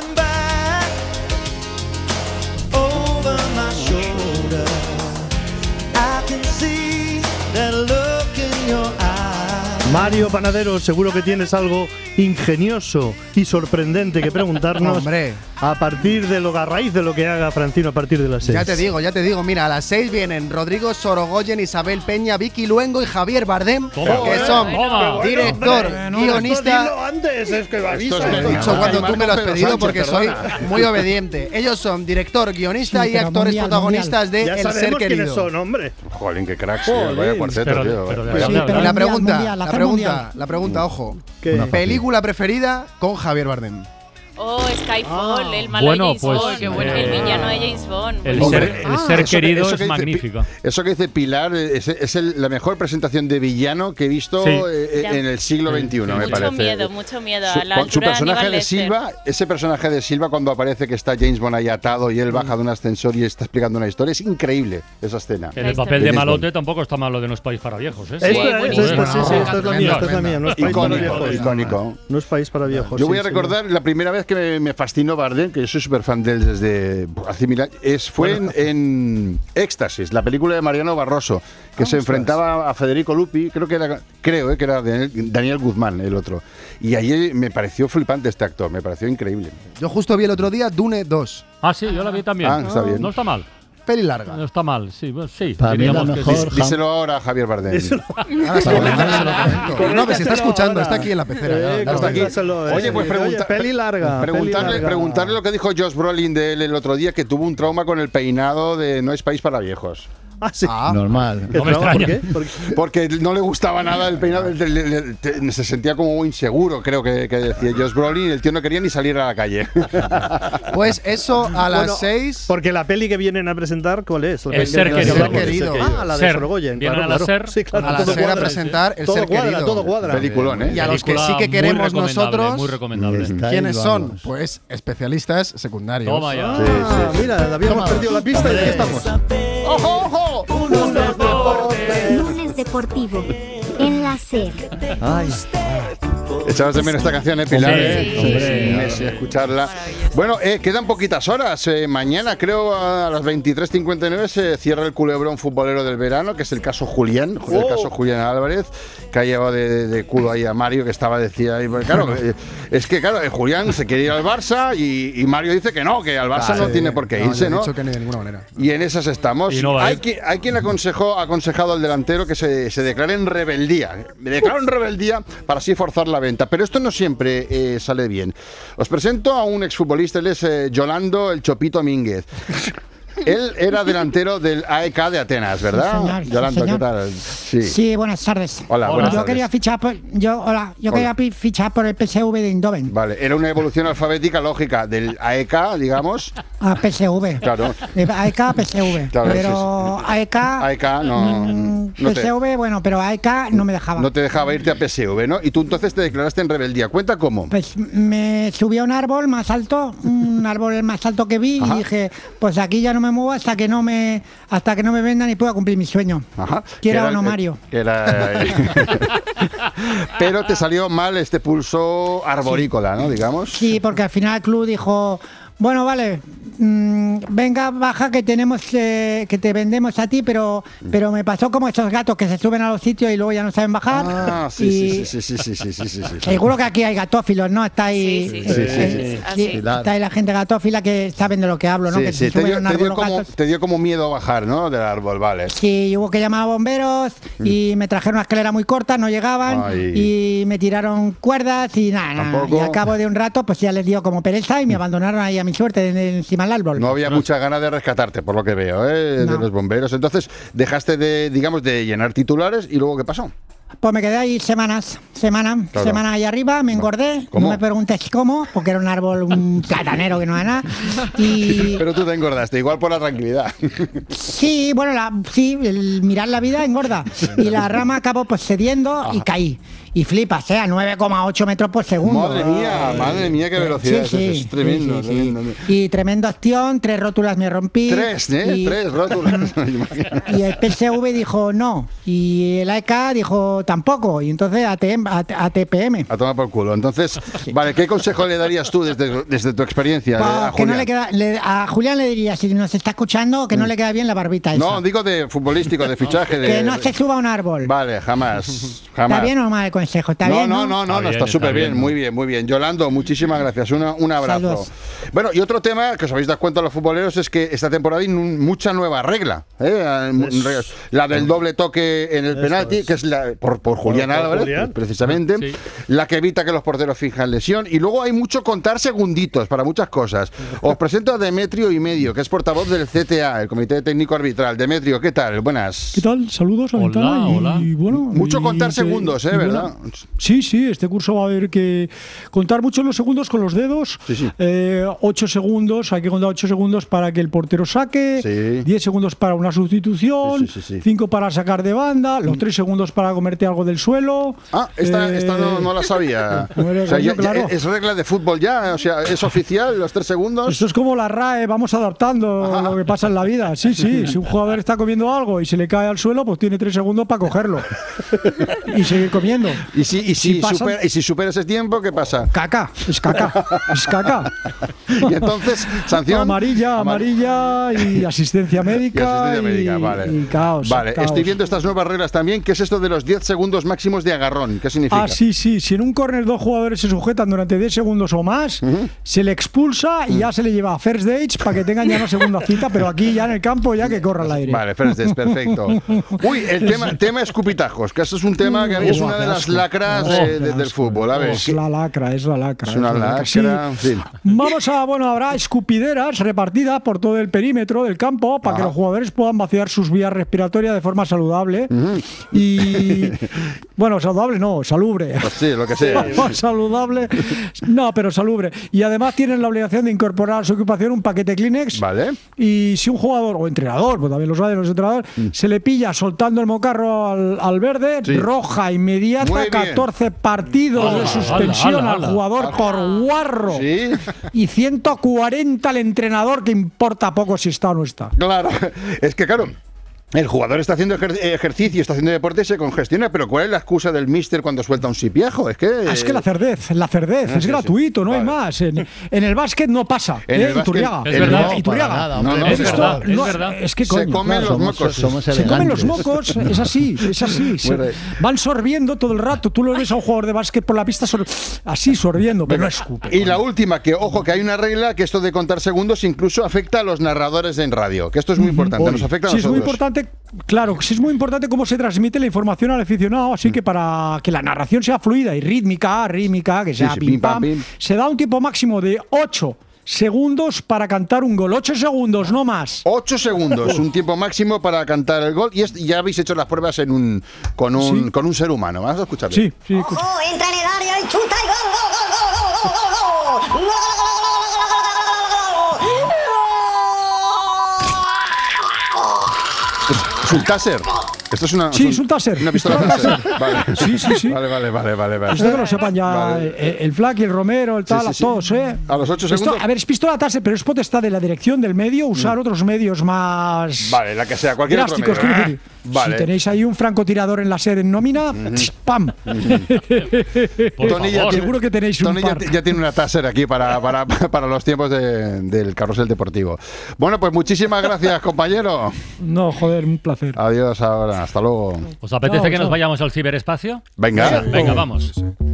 Mario Panadero, seguro que tienes algo ingenioso y sorprendente que preguntarnos. Hombre. A partir de lo a raíz de lo que haga Francino a partir de las seis. Ya te digo, ya te digo. Mira, a las seis vienen Rodrigo Sorogoyen, Isabel Peña, Vicky Luengo y Javier Bardem, Toma, que eh, son toma. director, Bueno, guionista. esto dilo antes, es que Esto avisa. es He Perdona, dicho cuando Marco tú me lo has Pedro pedido Sánchez, porque soy perdona. muy obediente. Ellos son director, guionista Sí, y pero actores mundial, protagonistas de Ya El Ser sabemos quiénes Querido. son, hombre. Jolín, qué cracks, tío. Jolín. Vaya cuarteto, Pero- tío. pero de Vaya- verdad, Y ¿verdad? la Mundial, pregunta, mundial, la hacer pregunta, mundial. la pregunta, ojo. ¿Qué? Película preferida con Javier Bardem. Oh, Skyfall, Ah. el malo Bueno, de James pues, Bond. Qué bueno. eh, El villano de James Bond. El Hombre, ser, el ah, ser eso- querido eso es que dice magnífico. Pi- Eso que dice Pilar es, es el- la mejor presentación de villano que he visto Sí. eh, Ya. en el siglo veintiuno, me Mucho parece. miedo, mucho miedo. Su, A la con su altura de personaje Aníbal de Lecter. Silva, ese personaje de Silva cuando aparece que está James Bond ahí atado y él baja de un ascensor y está explicando una historia, es increíble esa escena. En el papel de malote tampoco está malo de No es país para viejos, ¿eh? Esta, esta, buenísimo. esta, sí, sí, esta es la mía, esta es la mía. No es país para Icónico, viejos. icónico. No es país para viejos. Yo sí, voy a sí. recordar la primera vez que me, me fascinó Bardem, que yo soy súper fan de él desde hace mil años, es, fue Bueno. en, en Éxtasis, la película de Mariano Barroso, que se enfrentaba a Federico Lupi, creo que era, creo eh, que era Daniel, Daniel Guzmán, el otro. Y ahí me pareció flipante este actor, me pareció increíble. Yo justo vi el otro día Dune dos. Ah, sí, yo la vi también. Ah, está bien. No está mal. Peli larga. No está mal, sí, bueno, sí. Para mí la diríamos que mejor, sí. Dís- Díselo ahora a Javier Bardem. Ahora se lo comento, se lo comento. No, que si está escuchando, está aquí en la pecera. ya, Eh, ya está aquí. coméntaselo, eh. Oye, pues pregunta- peli larga. peli Preguntarle, larga. preguntarle lo que dijo Josh Brolin de él el otro día, que tuvo un trauma con el peinado de No es país para viejos. Ah, sí. Normal. No me ¿Por extraña. qué? ¿Por qué? Porque no le gustaba nada el peinado, le- le- le- te- se sentía como inseguro, creo que, que decía Josh Brolin, el tío no quería ni salir a la calle. Pues eso a Bueno, las seis. Porque la peli que vienen a presentar, ¿cuál es? La El peli Ser que Querido. hablamos, Ser Querido. Ah, la de Ser. Sorogoyen. Vienen claro, a la claro. Ser. Sí, claro, A la todo Ser a cuadra. presentar El Todo Ser cuadra, Querido. todo cuadra. Peliculón, ¿eh? Y a los que Película sí que muy queremos recomendable, nosotros, Muy recomendable. Está ahí, ¿quiénes son? vamos. Pues especialistas secundarios. Toma ya. Ah, mira, habíamos perdido la pista y aquí estamos. ¡Ojo, ojo! Lunes deportivo en la SER. Ay, Echabas de menos esta canción, ¿eh, Pilar? Sí, ¿eh? sí, Hombre, sí. sí, escucharla. Bueno, eh, quedan poquitas horas. Eh, mañana, creo, a las veintitrés cincuenta y nueve se cierra el culebrón futbolero del verano, que es el caso Julián, el Oh. caso Julián Álvarez, que ha llevado de, de culo ahí a Mario, que estaba, decía, ahí, pues, claro, eh, es que, claro, eh, Julián se quiere ir al Barça y, y Mario dice que no, que al Barça no Sí. tiene por qué No, irse, yo he ¿no? dicho que ni de ninguna manera. Y en esas estamos. Y no va a hay, ir. quien, hay quien aconsejó, ha aconsejado al delantero que se, se declare en rebeldía. Me declaro en rebeldía para así forzar la venta. Pero esto no siempre eh, sale bien. Os presento a un exfutbolista, él es eh, Yolando el Chopito Mínguez. Él era delantero del A E K de Atenas, ¿verdad? Sí, señor, sí, Yolando, señor. ¿qué tal? Sí. Sí, buenas tardes. Hola, buenas yo tardes. quería fichar por, yo, hola, yo Hola. quería pi- fichar por el P S V de Eindhoven. Vale, era una evolución alfabética lógica del A E K, digamos. A P S V. Claro. De A E K a P S V. Claro, pero A E K. A E K no, mm, no te- P S V, bueno, pero A E K no me dejaba. No te dejaba irte a P S V, ¿no? Y tú entonces te declaraste en rebeldía. Cuenta cómo. Pues me subí a un árbol más alto, un árbol más alto que vi, Ajá. y dije, pues aquí ya no me muevo hasta que no me hasta que no me vendan y pueda cumplir mi sueño. Ajá. Quiera Que o no, eh, Mario. que era, eh, Pero te salió mal este pulso arborícola, ¿no? Digamos. Sí, porque al final el club dijo, bueno, vale, mm, venga, baja que tenemos eh, que te vendemos a ti, pero pero me pasó como esos gatos que se suben a los sitios y luego ya no saben bajar. Ah, sí, y sí, sí, sí, sí, sí, sí, sí, sí, sí. seguro que aquí hay gatófilos, ¿no? Está ahí, Sí, sí, sí, eh, sí, sí, eh, sí. sí, está ahí la gente gatófila que saben de lo que hablo, ¿no? Sí, que sí, se te suben dio, a un te árbol dio los como, gatos. te dio como miedo bajar, ¿no? Del árbol, vale. Sí, hubo que llamar a bomberos y me trajeron una escalera muy corta, no llegaban Ay. y me tiraron cuerdas y nada, nada. Tampoco. Y al cabo de un rato pues ya les dio como pereza y me abandonaron ahí a mi suerte de- de encima del árbol. No había mucha ganas de rescatarte, por lo que veo, ¿eh? De No. los bomberos. Entonces, dejaste de, digamos, de llenar titulares y luego, ¿qué pasó? Pues me quedé ahí semanas, semana, Claro. semana ahí arriba, me engordé, ¿Cómo? no me preguntes cómo, porque era un árbol, un platanero que no era nada. Y Pero tú te engordaste, igual por la tranquilidad. sí, bueno, la, sí, el mirar la vida engorda. Y la rama acabó pues cediendo y caí. Y flipas, ¿eh? A nueve coma ocho metros por segundo. Madre mía, madre mía, qué velocidad. Sí, sí, es, es tremendo, sí, sí, sí. tremendo. Y tremendo ostión, tres rótulas me rompí. Tres, ¿eh? Y, Tres rótulas. y el P S V dijo no. Y el A E K dijo tampoco. Y entonces A T M, A T P M. A tomar por culo. Entonces, vale, ¿qué consejo le darías tú desde, desde tu experiencia? Pa- eh, a que no Julián? le queda, le- a Julián le diría, si nos está escuchando, que no le queda bien la barbita esa. No, digo de futbolístico, de fichaje. De, que no se suba a un árbol. Vale, jamás. jamás. ¿Está bien o mal el consejo? ¿Está no, bien? no, no, no, no, Está está bien, súper está bien, bien. muy bien, muy bien. Yolando, muchísimas gracias, Una- un abrazo. Saludos. Bueno, y otro tema que os habéis dado cuenta los futboleros es que esta temporada hay un- mucha nueva regla. ¿eh? La del doble toque en el Eso penalti, es. que es la, por, por Julián por Álvarez, Julián. precisamente, Sí. la que evita que los porteros finjan lesión. Y luego hay mucho contar segunditos para muchas cosas. Os presento a Demetrio y Medio, que es portavoz del C T A, el Comité Técnico Arbitral. Demetrio, ¿qué tal? Buenas. ¿Qué tal? Saludos, la Hola, ventana. Y, hola. y bueno, Mucho y contar que- segundos, ¿eh? y buena- ¿Verdad? ¿no? Sí, sí, este curso va a haber que contar mucho los segundos con los dedos. Sí, sí. Eh, ocho segundos, hay que contar ocho segundos para que el portero saque, Sí. diez segundos para una sustitución, Sí, sí, sí, sí. cinco para sacar de banda, los tres segundos para comerte algo del suelo. Ah, esta, Eh, esta no, no la sabía. no era O sea, coño, ya- ya claro. es regla de fútbol ya, o sea, es oficial, los tres segundos. Esto es como la R A E, vamos adaptando lo que pasa en la vida. Sí, sí, si un jugador está comiendo algo y se le cae al suelo, pues tiene tres segundos para cogerlo y seguir comiendo. Y si, y si, Si pasan- supera, y si supera ese tiempo, ¿qué pasa? Caca, es caca, es caca. Y entonces, sanción. Amarilla, amarilla y asistencia Y médica. asistencia médica, vale. y caos. Vale, caos. estoy viendo estas nuevas reglas también. ¿Qué es esto de los diez segundos máximos de agarrón? ¿Qué significa? Ah, sí, sí. Si en un córner dos jugadores se sujetan durante diez segundos o más, se le expulsa y ya se le lleva a first dates para que tengan ya una segunda cita, pero aquí ya en el campo ya que corra al aire. Vale, first dates, perfecto. Uy, el tema, tema escupitajos, que esto es un tema que a mí es una de las lacras eh, de- del fútbol. A ver, Es ¿qué- la lacra, es la lacra. es una la lacra, sí. en fin. Vamos a, bueno, habrá escupideras repartidas por todo el perímetro del campo para que los jugadores puedan vaciar sus vías respiratorias de forma saludable. Y, bueno, saludable no, salubre. Pues sí, lo que sea. Saludable, no, pero salubre. Y además tienen la obligación de incorporar a su equipación un paquete Kleenex. Vale. Y si un jugador o entrenador, pues también lo saben los entrenadores, se le pilla soltando el mocarro al, al verde, Sí. roja inmediata, Muy bien. catorce partidos Ala, de suspensión ala, ala, al ala. jugador Ala. por guarro. Sí. Y ciento cuarenta al entrenador, que importa poco si está o no está. Claro, es que claro. El jugador está haciendo ejer- ejercicio, está haciendo deporte y se congestiona, pero ¿cuál es la excusa del míster cuando suelta un sipiajo? Es que... Ah, es que la cerdez, la cerdez, Ah, es sí, gratuito, sí. no hay Vale. más. En, en el básquet no pasa. En ¿eh? el básquet- Iturriaga. Es verdad. No, Iturriaga. para nada, hombre. No, Es esto verdad, no- es verdad. Es que Se coño, comen claro. los mocos. Somos Se comen los mocos, es así, es así. se- Muy bien. van sorbiendo todo el rato. Tú lo ves a un jugador de básquet por la pista sor- así sorbiendo, pero no escupe. Y la última, que ojo, que hay una regla que esto de contar segundos incluso afecta a los narradores en radio, que esto es muy importante, nos afecta a Sí, es nosotros. muy importante, claro, sí es muy importante cómo se transmite la información al aficionado, así que para que la narración sea fluida y rítmica, rítmica, que sea sí, pim, pim, pam, pam, pim. se da un tiempo máximo de ocho segundos para cantar un gol. ocho segundos, no más. ocho segundos, un tiempo máximo para cantar el gol. Y es- ya habéis hecho las pruebas en un, con, un, Sí. con un ser humano. Vamos a escucharlo. Sí, sí. ¡Ojo! Entra en el área y chuta y gol, gol, gol, gol, gol, gol, gol, gol, gol, gol, Es un taser. Esto es una, Sí, un- es un taser. Una pistola Pistola taser. Vale. Sí, sí, sí. Vale, vale, vale, vale. vale. Esto que lo sepan ya Vale. eh, el Flack y el Romero, el tal, sí, a sí. todos, ¿eh? A los ocho Esto, segundos. a ver, es pistola taser, pero es potestad de la dirección del medio usar otros medios más Vale, la que sea, cualquier otro drásticos. medio. quiero decir. Vale. Si tenéis ahí un francotirador en láser en nómina, ¡pam! Tony ya tiene- Seguro que tenéis un Tony ya, par. ya tiene una taser aquí para, para, para los tiempos de- del carrusel deportivo. Bueno, pues muchísimas gracias, compañero. No, joder, un placer. Adiós ahora, hasta luego. ¿Os apetece Chao, que nos chao. vayamos al ciberespacio? Venga. Venga, vamos.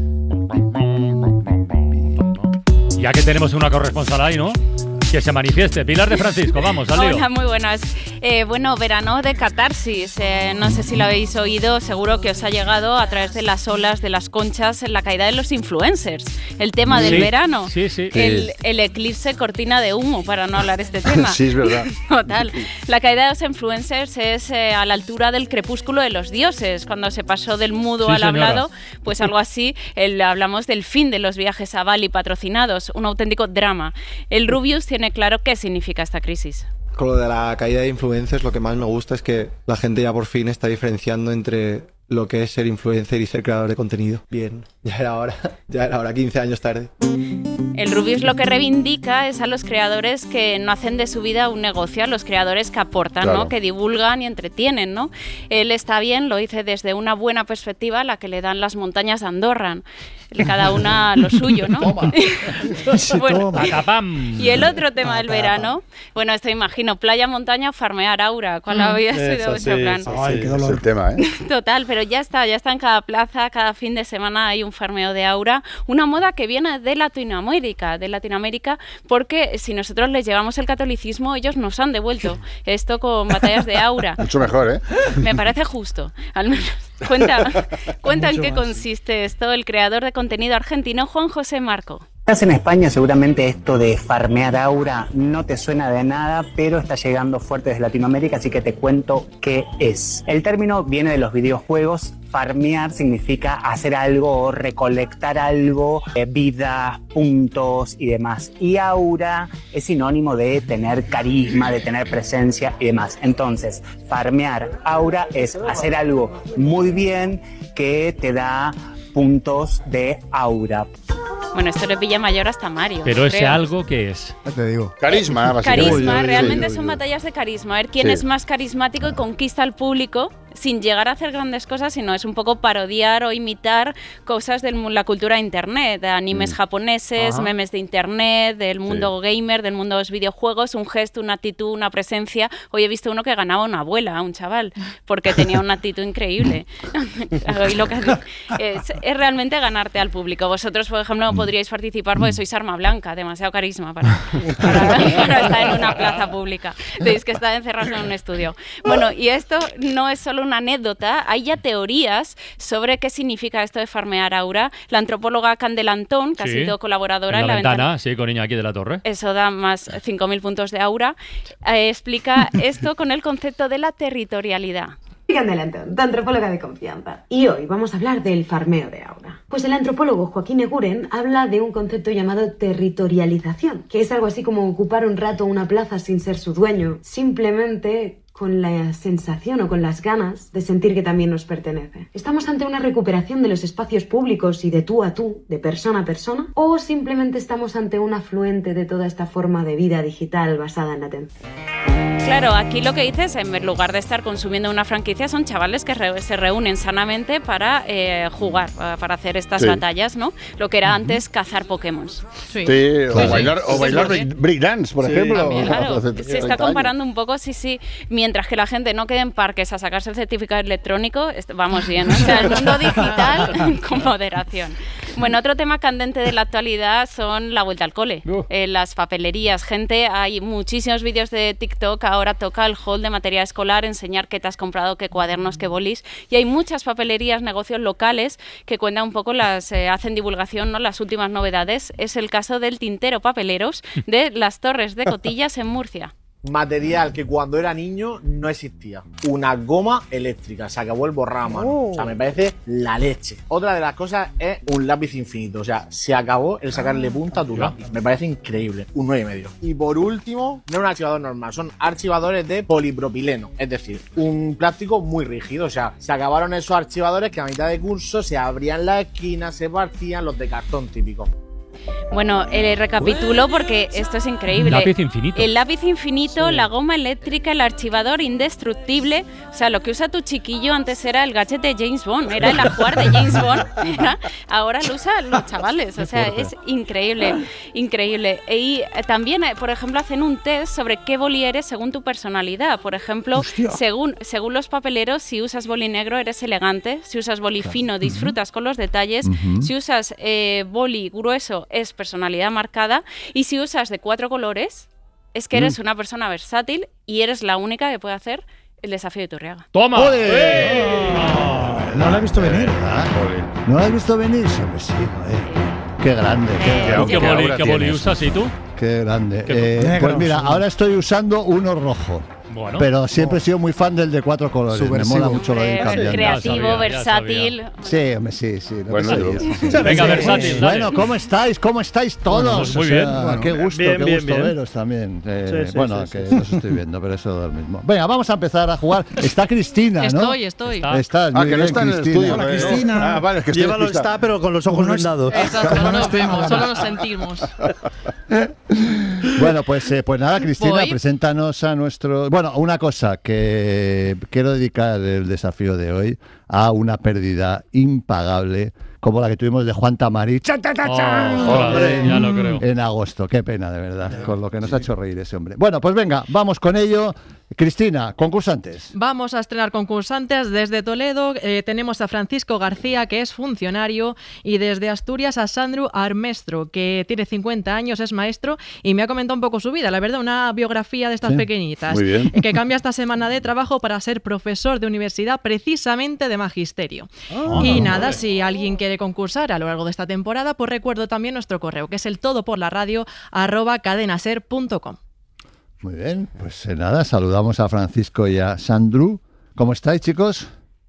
Ya que tenemos una corresponsal ahí, ¿no? Que se manifieste. Pilar de Francisco, vamos, al lío. Hola, muy buenas. Eh, bueno, verano de catarsis. Eh, no sé si lo habéis oído, seguro que os ha llegado a través de las olas, de las conchas, en la caída de los influencers. El tema del Sí, verano. sí, sí. El, Sí. el eclipse cortina de humo, para no hablar de este tema. Sí, es verdad. Total. La caída de los influencers es eh, a la altura del crepúsculo de los dioses, cuando se pasó del mudo Sí, al señora. hablado, pues algo así. El, hablamos del fin de los viajes a Bali patrocinados, un auténtico drama. El Rubius tiene claro qué significa esta crisis. Con lo de la caída de influencers, lo que más me gusta es que la gente ya por fin está diferenciando entre lo que es ser influencer y ser creador de contenido. Bien, ya era hora, ya era hora, quince años tarde. El Rubius lo que reivindica es a los creadores que no hacen de su vida un negocio, a los creadores que aportan, Claro. ¿no? Que divulgan y entretienen, ¿no? Él está bien, lo dice desde una buena perspectiva, la que le dan las montañas de Andorra. Cada una lo suyo, ¿no? Bueno, Patapam. y el otro tema del verano, bueno, esto imagino, playa, montaña, farmear aura. ¿Cuál había sido vuestro plan? Ay, qué dolor. Es el tema, ¿eh? Total, pero ya está, ya está en cada plaza, cada fin de semana hay un farmeo de aura, una moda que viene de Latinoamérica, de Latinoamérica, porque si nosotros les llevamos el catolicismo, ellos nos han devuelto esto con batallas de aura. Mucho mejor, ¿eh? Me parece justo, al menos. Cuenta, cuenta en Mucho qué más. consiste esto el creador de contenido argentino Juan José Marco. Estás en España, seguramente esto de farmear aura no te suena de nada, pero está llegando fuerte desde Latinoamérica, así que te cuento qué es. El término viene de los videojuegos farmear significa hacer algo o recolectar algo, eh, vida, puntos y demás. Y aura es sinónimo de tener carisma, de tener presencia y demás. Entonces, farmear aura es hacer algo muy bien que te da puntos de aura. Bueno, esto le pilla mayor hasta Mario. Pero ese creo. algo, ¿qué es? Ya te digo. Carisma, básicamente. Carisma, Uy, uy, realmente uy, uy, son uy. batallas de carisma. A ver quién Sí. es más carismático y conquista al público sin llegar a hacer grandes cosas, sino es un poco parodiar o imitar cosas de la cultura de Internet, de animes Mm. japoneses, Ajá. memes de Internet, del mundo gamer, del mundo de los videojuegos, un gesto, una actitud, una presencia. Hoy he visto uno que ganaba una abuela, un chaval, porque tenía una actitud increíble. Hoy lo que hacen es, es realmente ganarte al público. Vosotros, por ejemplo, no podríais participar porque sois arma blanca, demasiado carisma para, para, para estar en una plaza pública. Tenéis que estar encerrados en un estudio. Bueno, y esto no es solo una anécdota, hay ya teorías sobre qué significa esto de farmear aura. La antropóloga Candela Antón, que ha Sí, sido colaboradora en la, en la ventana, ventana, sí, con Iñaki de la Torre. eso da más cinco mil puntos de aura, eh, explica esto con el concepto de la territorialidad. Soy Candela Antón, tu antropóloga de confianza. Y hoy vamos a hablar del farmeo de aura. Pues el antropólogo Joaquín Eguren habla de un concepto llamado territorialización, que es algo así como ocupar un rato una plaza sin ser su dueño, simplemente con la sensación o con las ganas de sentir que también nos pertenece. ¿Estamos ante una recuperación de los espacios públicos y de tú a tú, de persona a persona? ¿O simplemente estamos ante un afluente de toda esta forma de vida digital basada en la atención? Claro, aquí lo que dices, en lugar de estar consumiendo una franquicia, son chavales que re- se reúnen sanamente para eh, jugar, para para hacer estas Sí. batallas, ¿no? Lo que era antes cazar Pokémon. Sí, o bailar, o bailar break- breakdance, por Sí. ejemplo. También, claro. Hace Se treinta está años. comparando un poco, sí, sí. Mientras que la gente no quede en parques a sacarse el certificado electrónico, est- vamos bien. O sea, el mundo digital con moderación. Bueno, otro tema candente de la actualidad son la vuelta al cole. Eh, las papelerías, gente, hay muchísimos vídeos de TikTok, ahora toca el haul de material escolar, enseñar qué te has comprado, qué cuadernos, qué bolis. Y hay muchas papelerías, negocios locales que cuentan un poco, las eh, hacen divulgación, ¿no? Las últimas novedades. Es el caso del Tintero Papeleros de Las Torres de Cotillas en Murcia. Material que cuando era niño no existía. Una goma eléctrica, se acabó el borrado a mano. Oh. O sea, me parece la leche. Otra de las cosas es un lápiz infinito. O sea, se acabó el sacarle punta a tu lápiz. Me parece increíble. Un nueve y medio. Y por último, no es un archivador normal, son archivadores de polipropileno. Es decir, un plástico muy rígido. O sea, se acabaron esos archivadores que a mitad de curso se abrían las esquinas, se partían, los de cartón típico. Bueno, eh, recapitulo porque esto es increíble. Lápiz infinito. El lápiz infinito, la goma eléctrica, el archivador indestructible. O sea, lo que usa tu chiquillo antes era el gadget de James Bond, era el ajuar de James Bond. Era- ahora lo usan los chavales. O sea, es increíble, increíble. Y eh, también, eh, por ejemplo, hacen un test sobre qué boli eres según tu personalidad. Por ejemplo, según, según los papeleros, si usas boli negro eres elegante, si usas boli fino disfrutas con los detalles, Ujú. si usas eh, boli grueso es personalidad marcada y si usas de cuatro colores es que eres Mm. una persona versátil y eres la única que puede hacer el desafío de Turriaga. ¡Toma! No la he visto venir. ¿No la has visto venir? Sí, hombre, sí, joder. Qué grande. Qué, ¿Tú qué boli, qué boli usas y tú? Qué grande. Qué Eh, negro, pues mira, sí. ahora estoy usando uno rojo. Bueno. Pero siempre he sido muy fan del de cuatro colores. Subversivo. Me mola mucho lo de ir Eh, cambiando. creativo, versátil. Sí, hombre, sí, sí. lo Bueno, que yo- sabía, sí, sí. Venga, Sí, versátil, sí. dale. Bueno, ¿cómo estáis? ¿Cómo estáis todos? Bueno, pues muy O sea, bien. Bueno, qué gusto, bien, qué bien, gusto bien. veros también. Eh, Sí, sí, bueno, sí, que sí. los estoy viendo, pero eso da lo mismo. Venga, vamos a empezar a jugar. Está Cristina, ¿no? Estoy, estoy. Está. Estás, Ah, muy que no bien, está en el Cristina. estudio. Hola, ¿no? Cristina. Ah, vale, es que estoy Llévalo despistado. está, pero con los ojos vendados. Exacto, no nos vemos, solo nos sentimos. Bueno, pues, eh, pues nada, Cristina, Voy. preséntanos a nuestro... Bueno, una cosa, que quiero dedicar el desafío de hoy a una pérdida impagable como la que tuvimos de Juan Tamari. ¡Chan, chan, chan, chan! Oh, joder, en, ya lo creo. en agosto. Qué pena, de verdad, con lo que nos ha hecho reír ese hombre. Bueno, pues venga, vamos con ello. Cristina, concursantes. Vamos a estrenar concursantes desde Toledo. Eh, tenemos a Francisco García, que es funcionario, y desde Asturias a Sandro Armestro, que tiene cincuenta años, es maestro y me ha comentado un poco su vida. La verdad, una biografía de estas Sí. pequeñitas. Muy bien. eh, Que cambia esta semana de trabajo para ser profesor de universidad, precisamente de magisterio. Ah, y nada, vale. si alguien quiere concursar a lo largo de esta temporada, pues recuerdo también nuestro correo, que es el todo por la radio arroba cadenaser punto com. Muy bien, pues eh, nada, saludamos a Francisco y a Sandru. ¿Cómo estáis, chicos?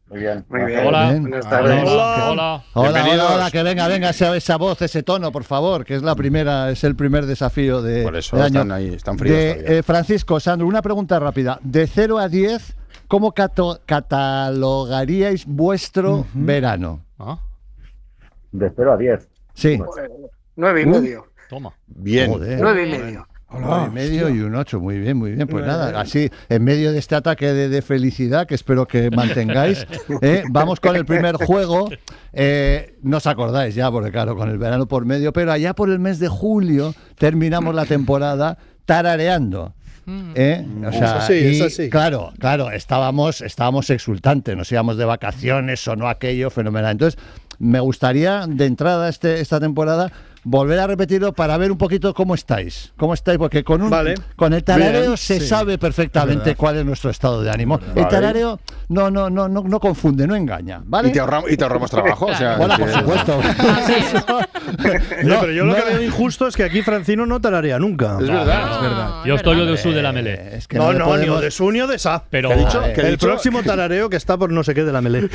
Muy bien. Muy bien. Hola. Bien. Buenas tardes. Hola. Hola. Hola, hola, hola, que venga, venga esa, esa voz, ese tono, por favor, que es la primera, es el primer desafío de, Por eso del año. están ahí, están fríos De, todavía. eh, Francisco, Sandro, una pregunta rápida. De cero a diez, ¿cómo cato- catalogaríais vuestro verano? Ah, De cero a diez. Sí. Nueve y Uh. medio. toma. Bien. Nueve y medio. Nueve y medio y un ocho, muy bien, muy bien. Pues nada, así, en medio de este ataque de, de felicidad, que espero que mantengáis, ¿eh? Vamos con el primer juego. Eh, no os acordáis ya, porque claro, con el verano por medio, pero allá por el mes de julio terminamos la temporada tarareando. ¿Eh? O sea, Es así, y, es así. Claro, claro, estábamos, estábamos exultantes, nos íbamos de vacaciones, sonó aquello fenomenal. Entonces, me gustaría de entrada este, esta temporada volver a repetirlo para ver un poquito cómo estáis. ¿Cómo estáis? Porque con un Vale. con el tarareo Bien, se sí. sabe Es perfectamente verdad. cuál es nuestro estado de ánimo. Vale. El tarareo no, no, no, no, no confunde, no engaña. ¿Vale? Y te ahorramos, y te ahorramos trabajo. O sea, Bueno, que- por supuesto. Oye, pero yo lo que veo injusto es que aquí Francino no tararea nunca. Es verdad. Es verdad. Yo estoy yo de su de la melé. Es que No, le no, podemos- ni o de su ni o de sa. Pero ¿Qué ha dicho? ¿Qué ha El dicho? próximo tarareo que está por no sé qué de la melé.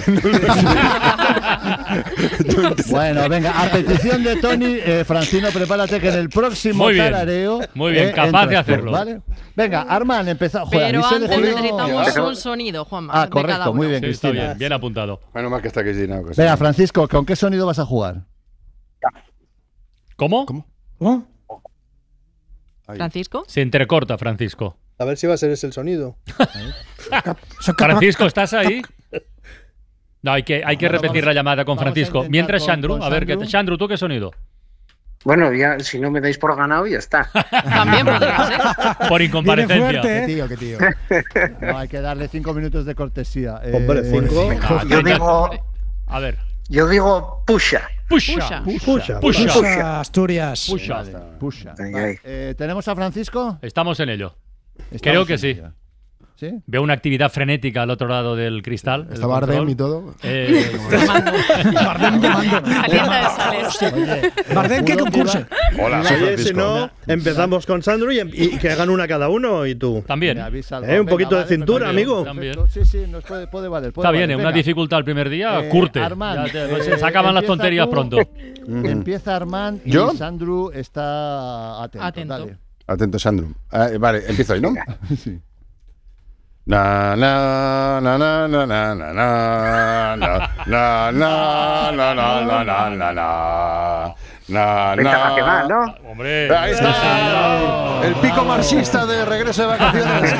Bueno, venga, a petición de Tony, eh, Francino, prepárate que en el próximo Muy bien. tarareo. Muy bien, eh, capaz entras de tú, hacerlo. ¿vale? Venga, Armand, empezamos. Pero antes necesitamos un sonido, Juanma. Ah, de cada correcto, uno. muy bien, Sí, está Cristina. bien, bien apuntado. Menos mal que está Cristina. que Venga, sí. Francisco, ¿con qué sonido vas a jugar? ¿Cómo? ¿Cómo? ¿Francisco? Se entrecorta, Francisco. A ver si va a ser ese el sonido. Francisco, ¿estás ahí? No, hay que, hay que Bueno, repetir vamos- la llamada con vamos a Francisco. intentar Mientras, con- Sandru, con a ver, ¿qué Sandru. Sandru, ¿tú qué sonido? Bueno, ya si no me dais por ganado, ya está. También podría ser. Por Viene incomparecencia. fuerte, ¿eh? tío, qué tío. No, hay que darle cinco minutos de cortesía. Eh, Hombre, cinco. Ah, Yo treinta. digo, A ver. yo digo pusha. Pusha. Pusha. Pusha. Pusha, Asturias. Pusha. Vale, pusha. Ay, Vale, ay. eh, ¿tenemos a Francisco? Estamos en ello. Estamos Creo que en sí. ella. ¿Sí? Veo una actividad frenética al otro lado del cristal. Está Bardem y todo. Eh, Bardem llamando. Calienta de sales. Oye, Bardem que juro concurse. iba- Hola, iba- soy Oye, si Francisco. no, empezamos con Sandro y, y que hagan una cada uno y tú. también. me avisa algo. Eh, un Venga, poquito de vale, cintura, perfecto, amigo. También. perfecto. Sí, sí, nos puede, puede valer. puede Está bien, valer. en una Venga. dificultad el primer día, Eh, curte. Armand, Ya te- eh, se acaban las empieza tonterías tú. pronto. Empieza Armand y ¿Yo? Sandru está atento. Atento. Dale. Atento, Sandro. Ah, vale, empiezo ahí, ¿no? Sí. Na na na na na na na na na na na na na na na na na na Venta nacional, ¿no? Hombre. Ahí está el pico marxista de regreso de vacaciones.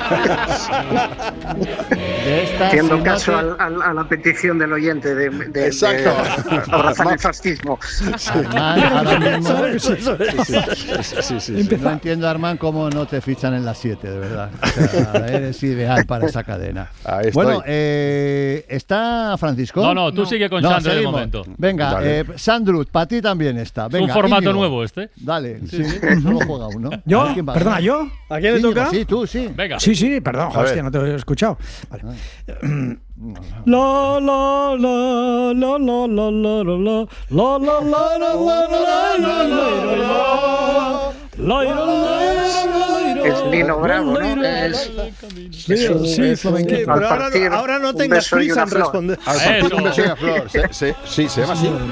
De esta, Haciendo si no caso te- al- al- a la petición del oyente de, de, Exacto. de abrazar el fascismo. Armand, ahora mismo- Eso, eso, eso. Sí, sí, sí. No entiendo, Armand, cómo no te fichan en las siete, de verdad. O sea, eres ideal para esa cadena. Ahí estoy. Bueno, eh, ¿está Francisco? No, no, tú sigue con No, Sandro de seguimos. momento. Venga, Dale. eh, Sandru, para ti también está. Es Venga, un formato Íñigo. nuevo este. Dale, sí, solo juega uno. A ¿Yo? ver quién va. Perdona, ¿yo? ¿A quién le Íñigo, toca? Sí, tú, sí. Venga. Sí, sí, perdón, A hostia, ver. no te he escuchado. Vale. La la la la la la la la la la la la la la la la Es Nino Bravo, ¿no? Es, Sí, es un- sí, es un- flamenquito. Pero al ahora, partir, ahora no un tengas beso y prisa una en flor. responder. Al partir Eso. un beso y una flor. Se- se- Sí, se llama así. Una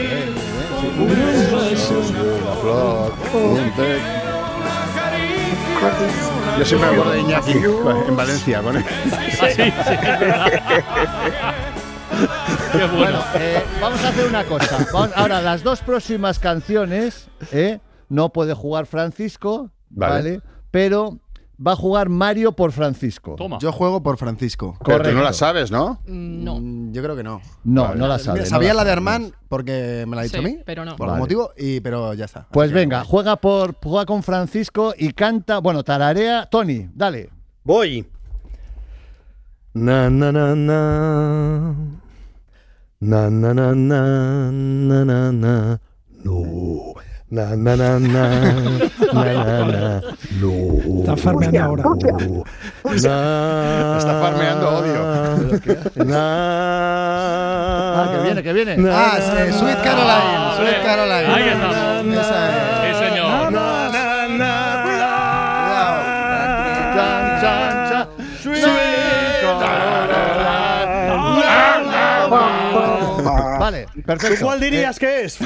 flor, un té. Yo siempre me acuerdo de Iñaki en Valencia con él. Ah, sí, sí, es verdad. Qué bueno. Bueno, eh, vamos a hacer una cosa. Vamos- ahora, las dos próximas canciones, eh, no puede jugar Francisco, Vale. ¿vale? Pero va a jugar Mario por Francisco. Toma. Yo juego por Francisco. Pero tú Correcto. no la sabes, ¿no? No. Mm, Yo creo que no. No, Vale. no la sabe. Mira, no sabía la de sabe. Armand porque me la ha dicho Sí, a mí. pero no. Por Vale. algún motivo, y, pero ya está. Pues Así que- venga, juega por juega con Francisco y canta, bueno, tararea. Tony, dale. Voy. Na na na na. Na na na na na na na. No. Na na na na. Na na na. No. Está farmeando ahora. No. Na- Está farmeando odio. Na- Ah, que viene, que viene. Na- Ah, sí, Sweet Caroline. Sweet Caroline. Ahí estamos. Esa es. Sí, señor. Na, na, na. Chan, chan, chan. Sweet Caroline. Vale, perfecto. ¿Tú cuál dirías Eh, que es?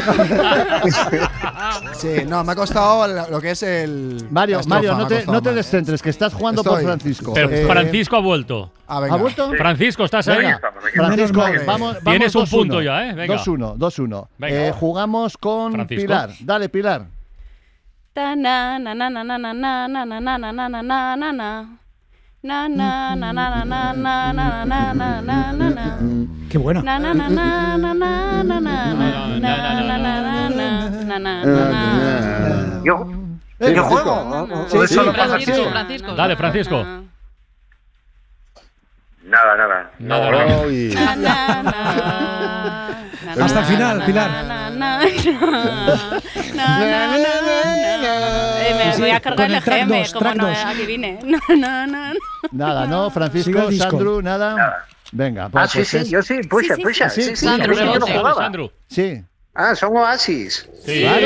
Sí, no, me ha costado lo lo que es el. Mario, la estrofa, Mario, me no ha te, costado no te más. descentres, que estás jugando Estoy. por Francisco. Pero Eh, Francisco ha vuelto. Ah, venga. ¿Ha vuelto? Francisco, ¿estás ahí? Venga, Francisco, Menos mal. vamos, vamos Tienes un dos uno. punto ya, ¿eh? Venga. dos uno, dos uno. Venga. Eh, jugamos con Francisco. Pilar. Dale, Pilar. Ta na na na na na na na na na na na na na na na na. Na na na na na na na na na na na na na. Qué buena. Na na na na na na na na na na na na na na na. Yo, Eh, yo Francisco. juego. ¿O- o Sí, eso sí, lo pasa Francisco, así? Francisco. Dale, Francisco. Nada, nada. Nada, nada. Uy. Na, na, na, na, Hasta el final, na, Pilar. na, na, na, na, na, na, na. Eh, Me Sí, voy a sí, cargar con el el track G M, dos, como track no dos. aquí vine. No, no, no. Nada, ¿no? Sigue Francisco, el disco. Sandru, nada. Venga, Ah, pues, sí, pues sí, es- yo sí, puxa, Sí, sí, puxa. sí, Sí, sí, sí, yo Sandru, no- yo no Sandru, jugaba. Sandru. Sí. Ah, son Oasis. Sí. Claro.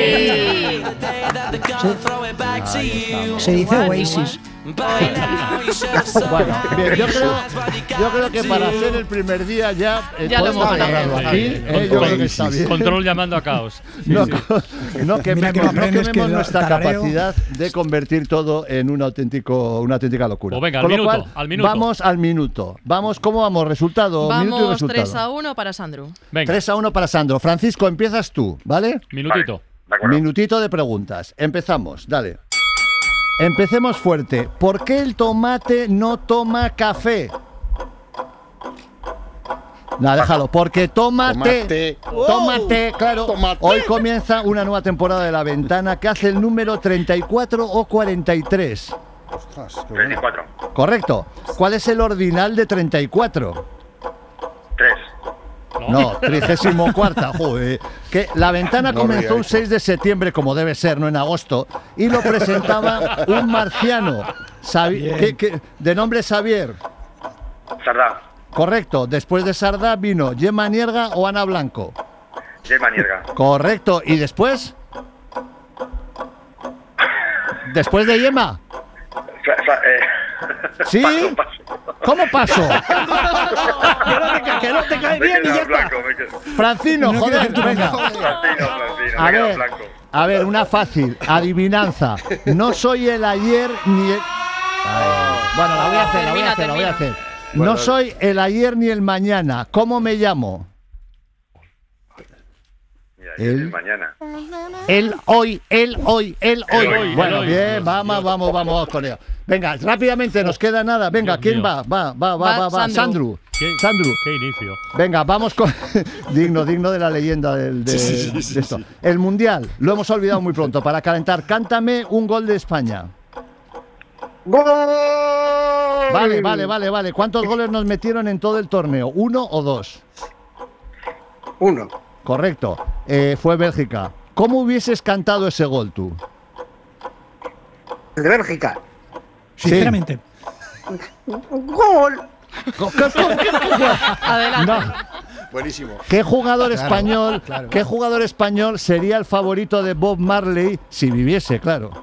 Se dice Oasis. Bueno, bien, yo creo, yo creo que para hacer el primer día ya, eh, Ya lo podemos hemos cerrarlo hecho. aquí. Bien, eh, yo con- creo que está bien. Control llamando a caos. Sí, No, sí. no quememos, Mira que no no aprendes quememos que nuestra tarareo. capacidad de convertir todo en un auténtico, una auténtica locura. Pues venga, al Con lo minuto, cual, al minuto. Vamos al minuto. Vamos, ¿cómo vamos? Resultado, minuto y Vamos resultado. tres a uno para Sandro. Venga, tres a uno para Sandro. Francisco, empiezas tú, ¿vale? minutito. De acuerdo. Minutito de preguntas. Empezamos, dale. Empecemos fuerte. ¿Por qué el tomate no toma café? No, déjalo. Porque toma té. Tomate. Toma té, claro. Tomate. Hoy comienza una nueva temporada de La Ventana que hace el número treinta y cuatro o cuarenta y tres. Ostras, qué bueno. treinta y cuatro. Correcto. ¿Cuál es el ordinal de treinta y cuatro? tres. No, trigésimo cuarta, joder. Que La Ventana No comenzó un digáis. seis de septiembre, como debe ser, no en agosto, y lo presentaba un marciano, Sabi- que- que- de nombre Xavier. Sardá. Correcto. Después de Sardá vino Gemma Nierga o Ana Blanco. Gemma Nierga. Correcto. ¿Y después? ¿Después de Gemma? Fa- fa- eh, ¿Sí? paso, paso. ¿Cómo pasó? Que no te, ca- que no te cae Me he bien y ya quedado está. blanco, me he quedado- Francino, joder, venga. Francino, Francino, A me he quedado ver, blanco. a ver, una fácil. Adivinanza. No soy el ayer ni el... Ay, bueno, la voy a hacer, la voy a Termina, hacer, la voy a termina. hacer. No soy el ayer ni el mañana. ¿Cómo me llamo? Mira, El- el mañana. El hoy, el hoy, el hoy. El hoy, Bueno, el hoy. bien, Dios, vamos, Dios. vamos, vamos con ello. Venga, rápidamente, nos queda nada. Venga, Dios ¿quién mío. va? Va, va, va, Va va, va. Sandru. Sandru. ¿Qué, Sandru. qué inicio. Venga, vamos con. digno, digno de la leyenda del, de, de esto. El Mundial, lo hemos olvidado muy pronto. Para calentar, cántame un gol de España. ¡Gol! Vale, vale, vale, vale. ¿Cuántos goles nos metieron en todo el torneo? ¿Uno o dos? Uno. Correcto. Eh, fue Bélgica. ¿Cómo hubieses cantado ese gol tú? De Bélgica. Sinceramente. ¡Gol! Adelante. No. Buenísimo. ¿Qué jugador Claro, español, claro. qué jugador español sería el favorito de Bob Marley si viviese, claro?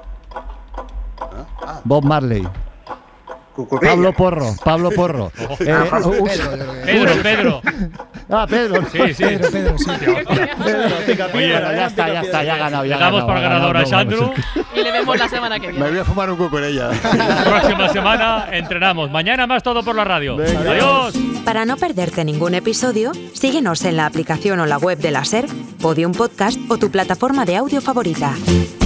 Bob Marley. Cucurilla. Pablo Porro, Pablo Porro. Eh, Ah, uh, Pedro, yo creo que- Pedro, Pedro. ah, Pedro. Sí, sí. Pedro, Pedro, sí. Oye, Bueno, ya está, ya está, ya ha ganado. Ya le ha damos ganado, por ha ganado, ganador a no, Sandru. vamos. Y le vemos la semana que Me viene. voy a fumar un cucurella. La próxima semana entrenamos. Mañana más todo por la radio. Venga. Adiós. Para no perderte ningún episodio, síguenos en la aplicación o la web de la SER, Podium Podcast o tu plataforma de audio favorita.